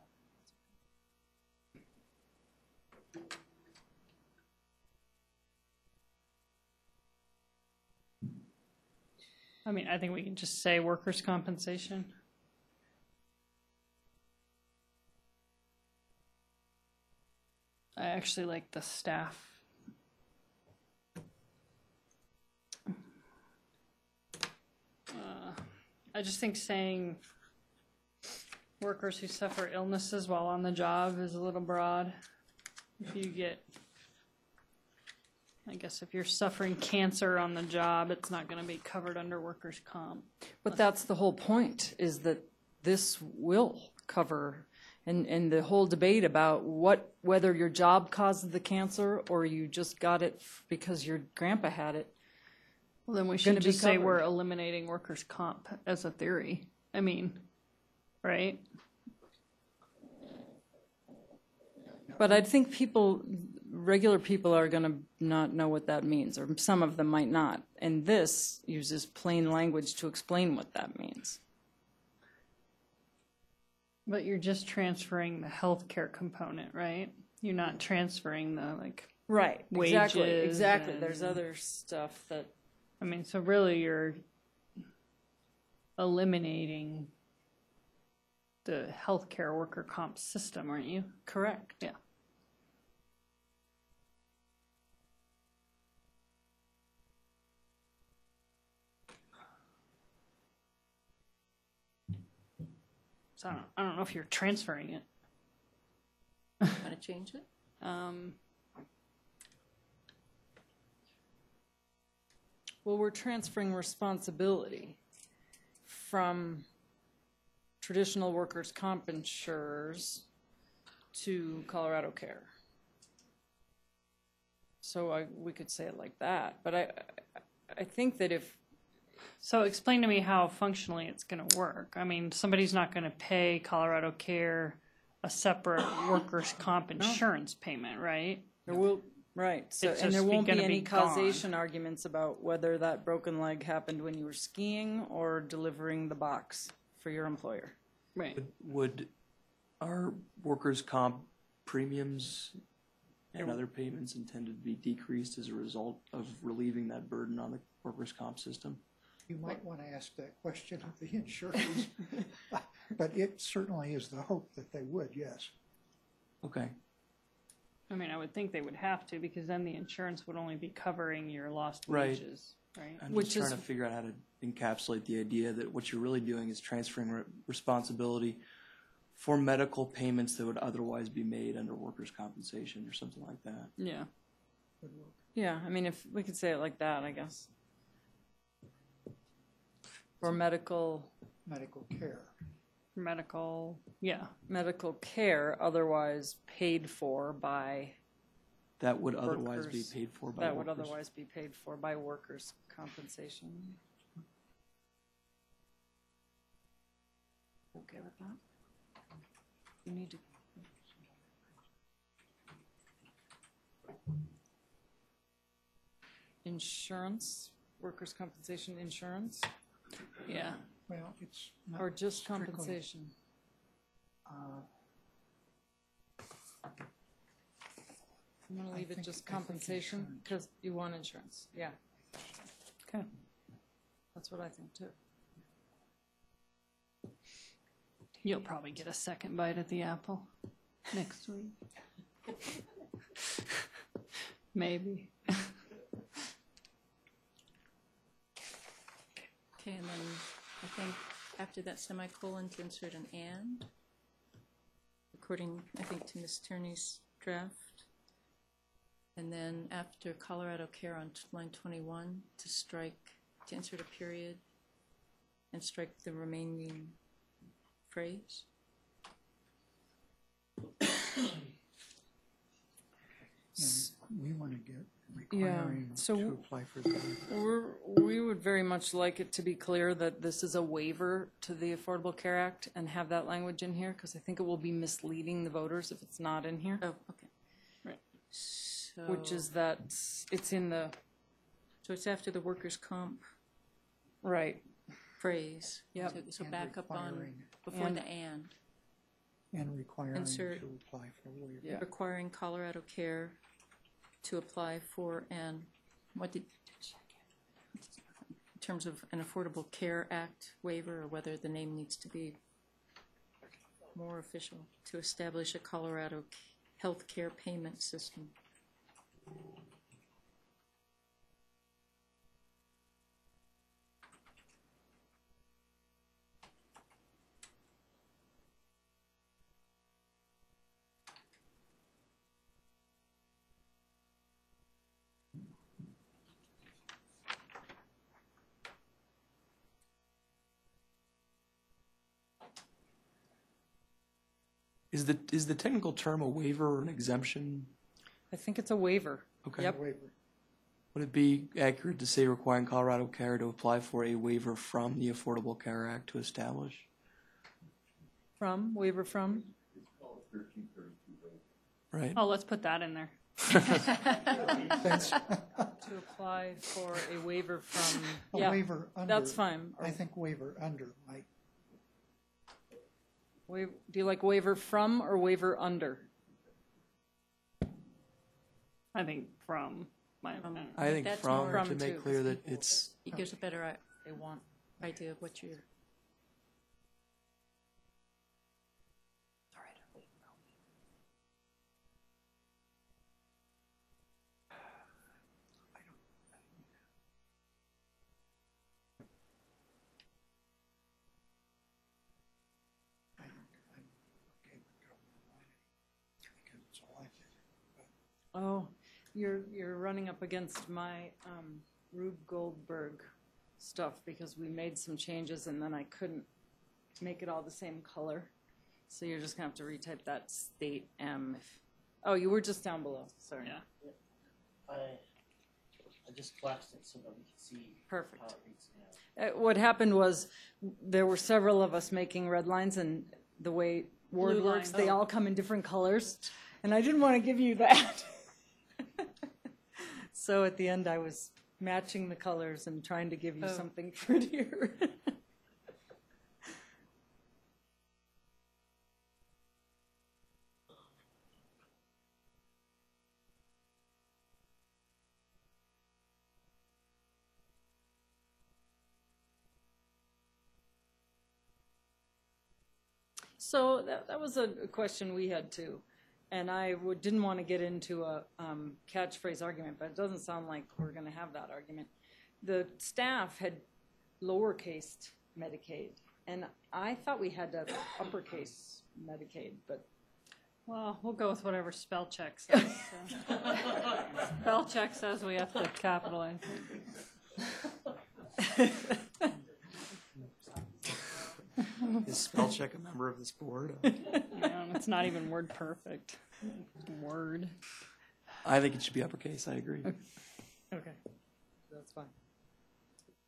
I mean, I think we can just say workers' compensation. I actually like the staff. I just think saying workers who suffer illnesses while on the job is a little broad. If you get, I guess if you're suffering cancer on the job, it's not going to be covered under workers' comp. But that's the whole point, is that this will cover, and the whole debate about whether your job caused the cancer or you just got it because your grandpa had it. Well, then we Gonna should be just say covered. we're eliminating workers' comp as a theory. I mean, right? But I think regular people are going to not know what that means, or some of them might not. And this uses plain language to explain what that means. But you're just transferring the healthcare component, right? You're not transferring the Right, Wages exactly. and- There's other stuff that, I mean, so really you're eliminating the healthcare worker comp system, aren't you? correct. Yeah. So I don't know if you're transferring it. want to change it? Well, we're transferring responsibility from traditional workers' comp insurers to Colorado Care. So we could say it like that, but I think that if, So explain to me how functionally it's going to work. I mean, somebody's not going to pay Colorado Care a separate workers' comp insurance payment, right? there will, right, so, It's and there just won't be gonna any be gone. causation arguments about whether that broken leg happened when you were skiing or delivering the box for your employer. Right. Would our workers' comp premiums and other payments intended to be decreased as a result of relieving that burden on the workers' comp system? You might want to ask that question of the insurers, but it certainly is the hope that they would, yes. Okay. I mean, I would think they would have to, because then the insurance would only be covering your lost Right. wages, right? I'm Which just trying is- to figure out how to encapsulate the idea that what you're really doing is transferring responsibility for medical payments that would otherwise be made under workers' compensation or something like that. Yeah. Yeah, I mean, if we could say it like that, I guess. Or medical care. Medical, yeah. medical care otherwise paid for by, That would otherwise be Workers- paid for by that would workers. otherwise be paid for by workers' compensation. Okay with that? You need to. Insurance, workers' compensation insurance, Yeah. Well, it's not or just strictly- compensation? I'm gonna leave it think- just I think compensation, insurance. because you want insurance, yeah. Okay. That's what I think too. You'll probably get a second bite at the apple next week. Maybe. Okay, and then I think after that semicolon to insert an and, according, I think, to Ms. Tierney's draft. And then after Colorado Care on line 21, to strike, to insert a period and strike the remaining phrase. And we want to get requiring so to apply for that. We would very much like it to be clear that this is a waiver to the Affordable Care Act and have that language in here, because I think it will be misleading the voters if it's not in here, Oh, okay. Right. So. which is that it's in the, So it's after the workers' comp right, phrase. Yep. So And back up on, requiring- before And- the and. And requiring Insert- to apply for a waiver. Yeah. Requiring Colorado Care to apply for an, what did, in terms of an Affordable Care Act waiver, or whether the name needs to be more official, to establish a Colorado health care payment system. Is the technical term a waiver or an exemption? I think it's a waiver. Okay. Yep. Waiver. Would it be accurate to say requiring Colorado Care to apply for a waiver from the Affordable Care Act to establish? Waiver from? Right? Oh, let's put that in there. That's To apply for a waiver from, a yeah, waiver under. that's fine. I think waiver under might. Do you like waiver from or waiver under? I think from my. I think That's from, more- to make too. clear that it's, It gives a better They want. idea of what you're. Because it's elected. Oh, you're running up against my Rube Goldberg stuff, because we made some changes and then I couldn't make it all the same color. So you're just gonna have to retype that state M. Oh, you were just down below, sorry. Yeah. I just collapsed it so that we can see Perfect. how it reads now. What happened was, there were several of us making red lines, and the way Word Blue works, lines. they all come in different colors, and I didn't want to give you that. So at the end, I was matching the colors and trying to give you Oh. something prettier. So that was a question we had too. And I didn't want to get into a catchphrase argument, but it doesn't sound like we're going to have that argument. The staff had lowercase Medicaid, and I thought we had to uppercase Medicaid, but Well, we'll go with whatever spell check says. So. Spell check says we have to capitalize it. is spell check a member of this board? It's not even word perfect. Word. I think it should be uppercase, I agree. okay, that's fine.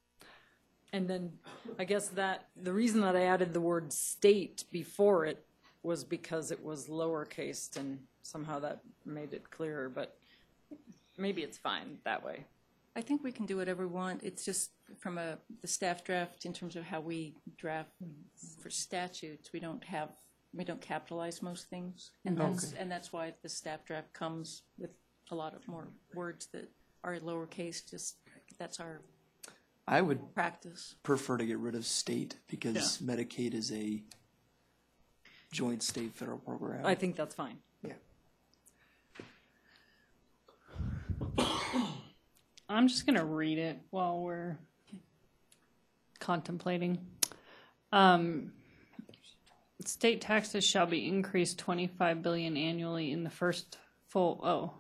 And then I guess that the reason that I added the word state before it was because it was lowercase and somehow that made it clearer, but maybe it's fine that way. I think we can do whatever we want. It's just from the staff draft, in terms of how we draft for statutes, we don't capitalize most things. And that's why the staff draft comes with a lot of more words that are lowercase, just that's our I would practice. prefer to get rid of state because Medicaid is a joint state federal program. I think that's fine. I'm just going to read it while we're contemplating. State taxes shall be increased 25 billion annually in the first full,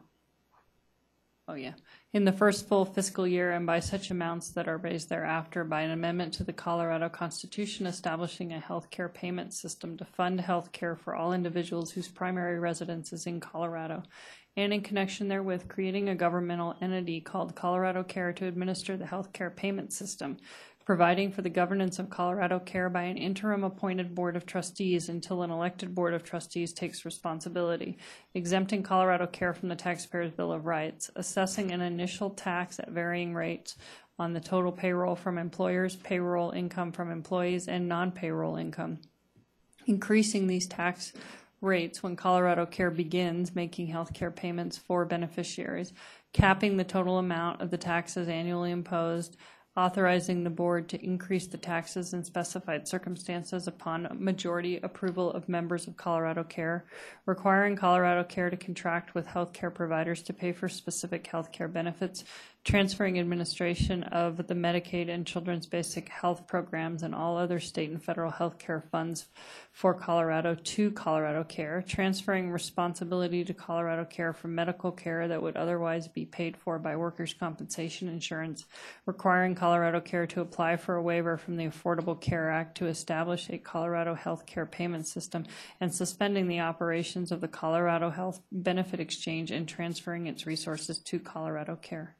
in the first full fiscal year, and by such amounts that are raised thereafter by an amendment to the Colorado Constitution establishing a health care payment system to fund health care for all individuals whose primary residence is in Colorado, and in connection therewith creating a governmental entity called Colorado Care to administer the health care payment system, providing for the governance of Colorado Care by an interim appointed board of trustees until an elected board of trustees takes responsibility, exempting Colorado Care from the Taxpayers' Bill of Rights, assessing an initial tax at varying rates on the total payroll from employers, payroll income from employees, and non-payroll income, increasing these tax rates when Colorado Care begins making health care payments for beneficiaries, capping the total amount of the taxes annually imposed, authorizing the board to increase the taxes in specified circumstances upon majority approval of members of Colorado Care, requiring Colorado Care to contract with health care providers to pay for specific health care benefits, transferring administration of the Medicaid and Children's Basic Health Programs and all other state and federal health care funds for Colorado to Colorado Care, transferring responsibility to Colorado Care for medical care that would otherwise be paid for by workers' compensation insurance, requiring Colorado Care to apply for a waiver from the Affordable Care Act to establish a Colorado health care payment system, and suspending the operations of the Colorado Health Benefit Exchange and transferring its resources to Colorado Care.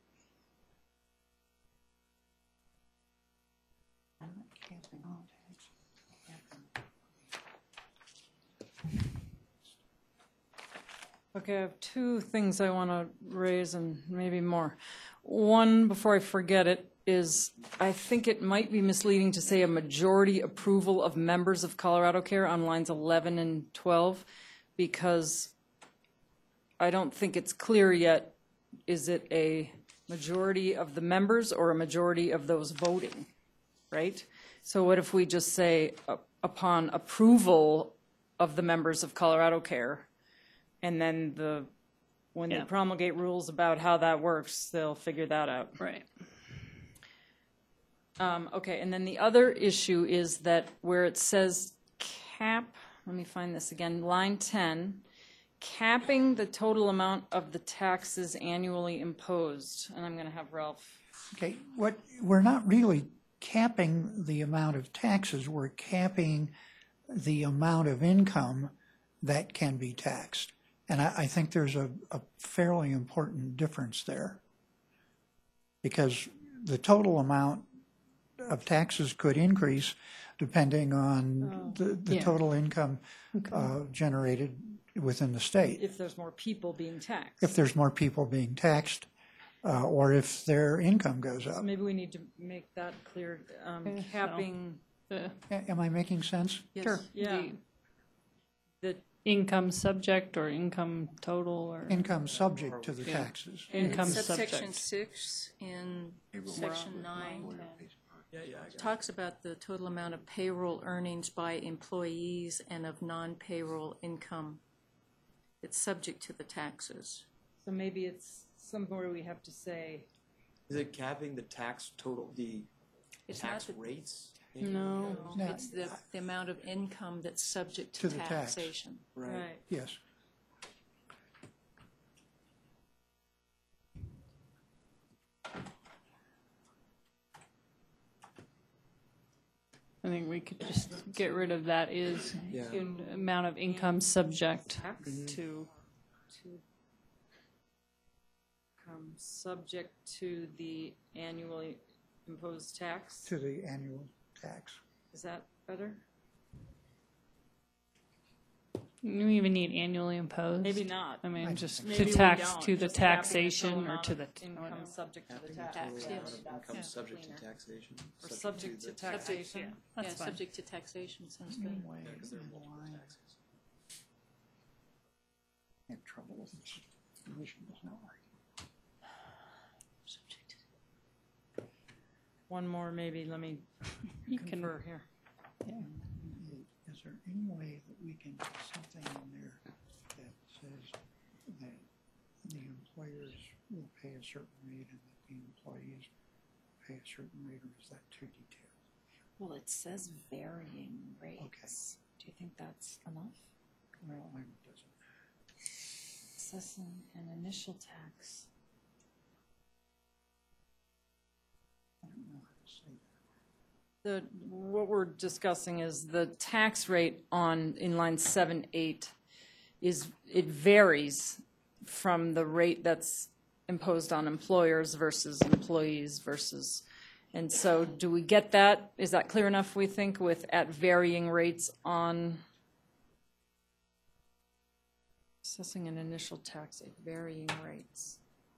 Okay, I have two things I want to raise and maybe more. One, before I forget it, is I think it might be misleading to say a majority approval of members of Colorado Care on lines 11 and 12, because I don't think it's clear yet, is it a majority of the members or a majority of those voting, right? So what if we just say upon approval of the members of Colorado Care, and then when they promulgate rules about how that works, they'll figure that out. Right. Okay, and then the other issue is that where it says cap, let me find this again, line 10, capping the total amount of the taxes annually imposed. And I'm going to have Ralph. Okay, we're not really capping the amount of taxes, we're capping the amount of income that can be taxed. And I think there's a fairly important difference there, because the total amount of taxes could increase depending on the total income generated within the state. If there's more people being taxed. If there's more people being taxed, or if their income goes So up. maybe we need to make that clear, capping. Am I making sense? Yes. Sure. Yeah. The Income subject or income total or Income subject to the taxes. income Subsection subject. 6 in section 9 talks about the total amount of payroll earnings by employees and of non-payroll income. It's subject to the taxes. So maybe it's somewhere we have to say. Is it capping the tax total, the It's tax not the- rates? No. No. It's the amount of income that's subject To to the tax. taxation. Right. Yes. I think we could just get rid of that is Yeah. in amount of income subject To subject to the annually imposed tax. To the annual tax. Is that better? You even need annually imposed? Maybe not. I mean, just Maybe to we tax, don't. to the Just capping the taxation total or amount to of the. income subject to the tax. Income subject to taxation. Or subject to taxation. Yeah, That's fine. subject to taxation, sounds good. Have trouble with this. Commission does not like One more, maybe, let me confer here. Is there any way that we can put something in there that says that the employers will pay a certain rate and that the employees pay a certain rate, or is that too detailed? Well, it says varying rates. Do you think that's enough? Well, it doesn't. Assessing an initial tax. I don't know how to say that. What we're discussing is the tax rate in line 7-8 it varies from the rate that's imposed on employers versus employees versus, and so do we get that? Is that clear enough, we think, with at varying rates on assessing an initial tax at varying rates?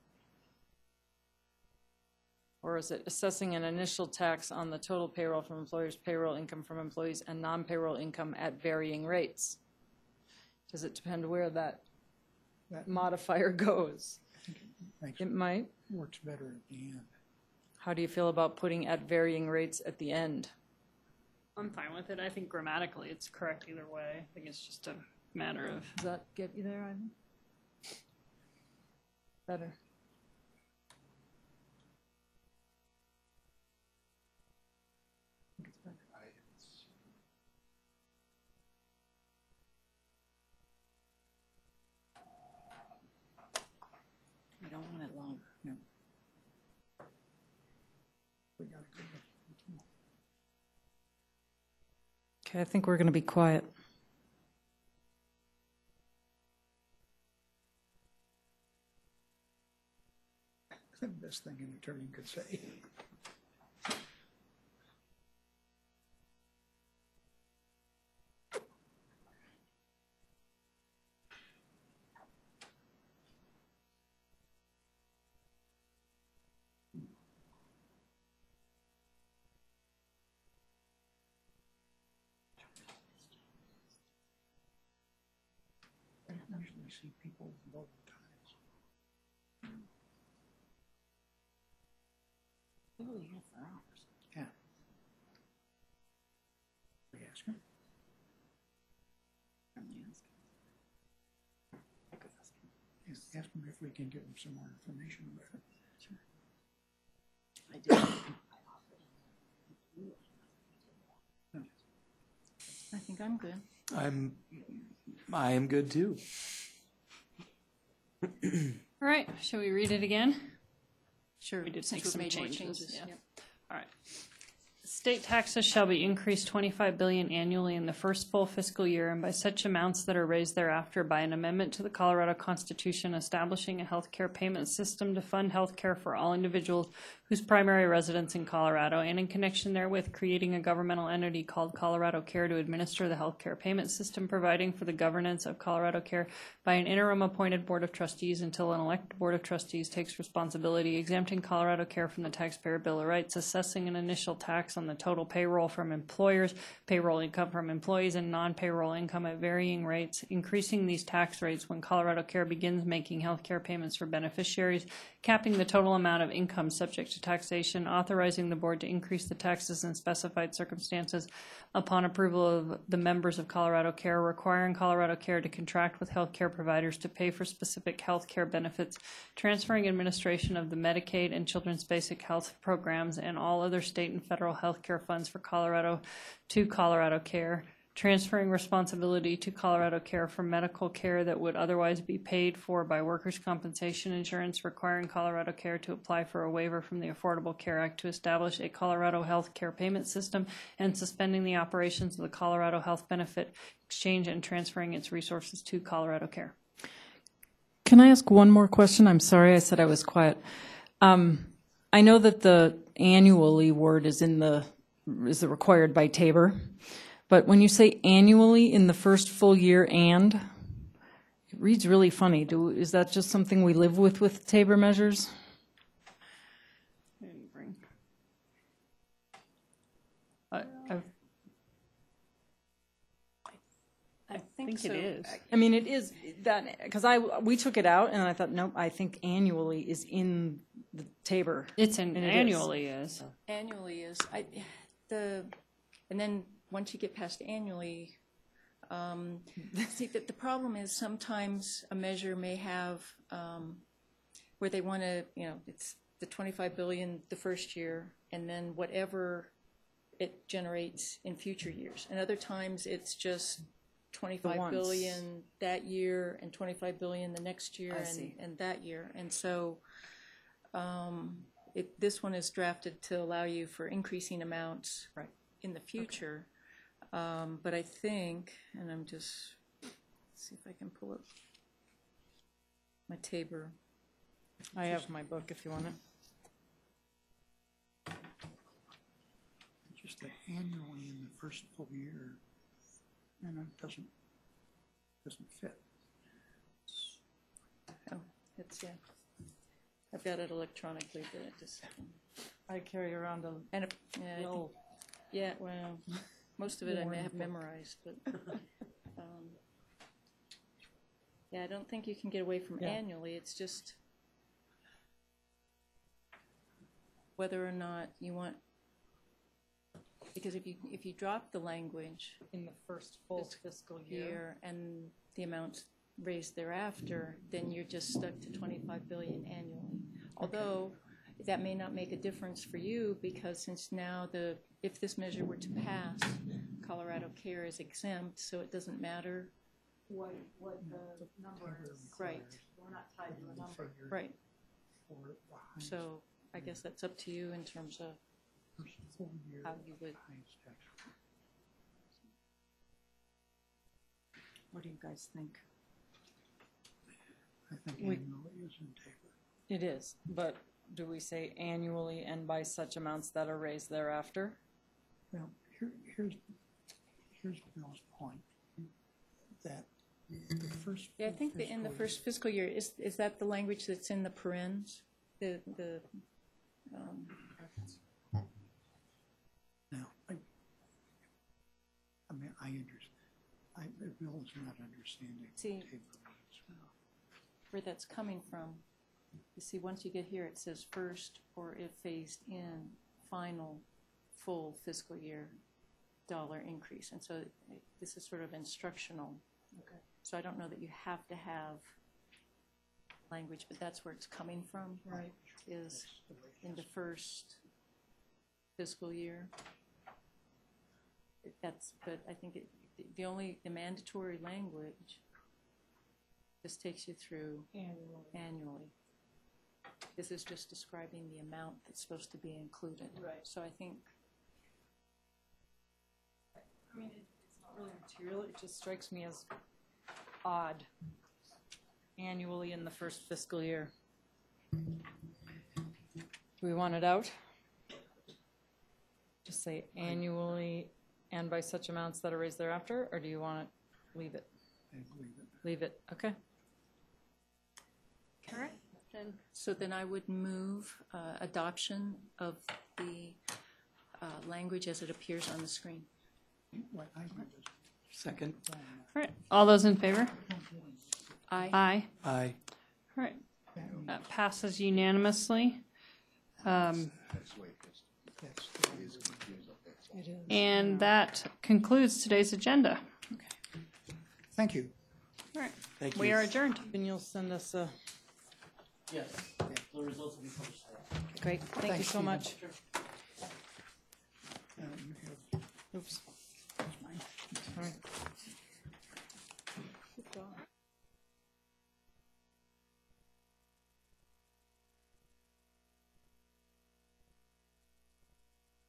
Or is it assessing an initial tax on the total payroll from employers, payroll income from employees, and non-payroll income at varying rates? Does it depend where that modifier goes? It might. Works better at the end. How do you feel about putting at varying rates at the end? I'm fine with it. I think grammatically it's correct either way. I think it's just a matter of. Does that get you there, Ivan? Better. We don't want it long. We gotta go with it. Okay, I think we're going to be quiet. The best thing an attorney could say. I usually see people with bow ties. They were here for hours. Yeah. We ask him. Friendly ask. I could ask him. Yeah, ask him if we can give him some more information about it. I did. I think I'm good. I am good too. All right, shall we read it again? Sure. We did since make we've some made more changes, yeah. Yep. All right. State taxes shall be increased $25 billion annually in the first full fiscal year and by such amounts that are raised thereafter by an amendment to the Colorado Constitution establishing a health care payment system to fund health care for all individuals whose primary residence in Colorado, and in connection therewith creating a governmental entity called Colorado Care to administer the health care payment system, providing for the governance of Colorado Care by an interim appointed board of trustees until an elected board of trustees takes responsibility, exempting Colorado Care from the taxpayer bill of rights, assessing an initial tax on the total payroll from employers, payroll income from employees, and non-payroll income at varying rates, increasing these tax rates when Colorado Care begins making health care payments for beneficiaries, capping the total amount of income subject to taxation, authorizing the board to increase the taxes in specified circumstances upon approval of the members of Colorado Care, requiring Colorado Care to contract with health care providers to pay for specific health care benefits, transferring administration of the Medicaid and Children's Basic Health programs and all other state and federal health care funds for Colorado to Colorado Care, transferring responsibility to Colorado Care for medical care that would otherwise be paid for by workers' compensation insurance, requiring Colorado Care to apply for a waiver from the Affordable Care Act to establish a Colorado health care payment system, and suspending the operations of the Colorado Health Benefit Exchange and transferring its resources to Colorado Care. Can I ask one more question? I'm sorry, I said I was quiet. I know that the annually word is required by Tabor, But when you say annually in the first full year and, it reads really funny. Is that just something we live with Tabor measures? I think so. it is. I mean, it is that, because we took it out and I thought, nope, I think annually is in the Tabor. It's an And it is. annually is. Annually is, and then once you get past annually, see, the problem is sometimes a measure may have, where they want to, it's the 25 billion the first year, and then whatever it generates in future years. And other times it's just 25 once. billion that year and 25 billion the next year I see. and that year. And so this one is drafted to allow you for increasing amounts in the future. But I think, and I'm just, let's see if I can pull up my Tabor. I have my book if you want it. Just the annually in the first full year, and it doesn't fit. Oh, it's, yeah. I've got it electronically, but it just, I carry around a and yeah, well, most of it I may have memorized, but yeah, I don't think you can get away from annually. It's just whether or not you want, because if you drop the language in the first full fiscal year and the amounts raised thereafter, then you're just stuck to 25 billion annually. Although that may not make a difference for you, because since now if this measure were to pass, Colorado Care is exempt, so it doesn't matter what the number is. Right. We're not tied to a number. Right. So I guess that's up to you in terms of how you would. What do you guys think? I think annually is in Tabor. It is, but do we say annually and by such amounts that are raised thereafter? Well, here's Bill's point, that the first. Yeah, I think that in the first fiscal year, is that the language that's in the parens? Now, I mean, I understand. Bill is not understanding. See, Tabor as well. where that's coming from. You see, once you get here, it says first or if phased in, final full fiscal year dollar increase. And so this is sort of instructional. Okay. So I don't know that you have to have language, but that's where it's coming from. Right. Is in the first fiscal year. But I think the mandatory language just takes you through annually. This is just describing the amount that's supposed to be included. Right. So I think. I mean, it's not really material. It just strikes me as odd. Annually in the first fiscal year. Do we want it out? Just say annually and by such amounts that are raised thereafter, or do you want to leave it? Leave it, okay. All right. So then I would move adoption of the language as it appears on the screen. Second. All right. All those in favor? Aye. Aye. Aye. All right. That passes unanimously. And that concludes today's agenda. Thank you. All right. Thank you. We are adjourned. And you'll send us a, Yes, the results will be published today. great, thank you so much. Oops.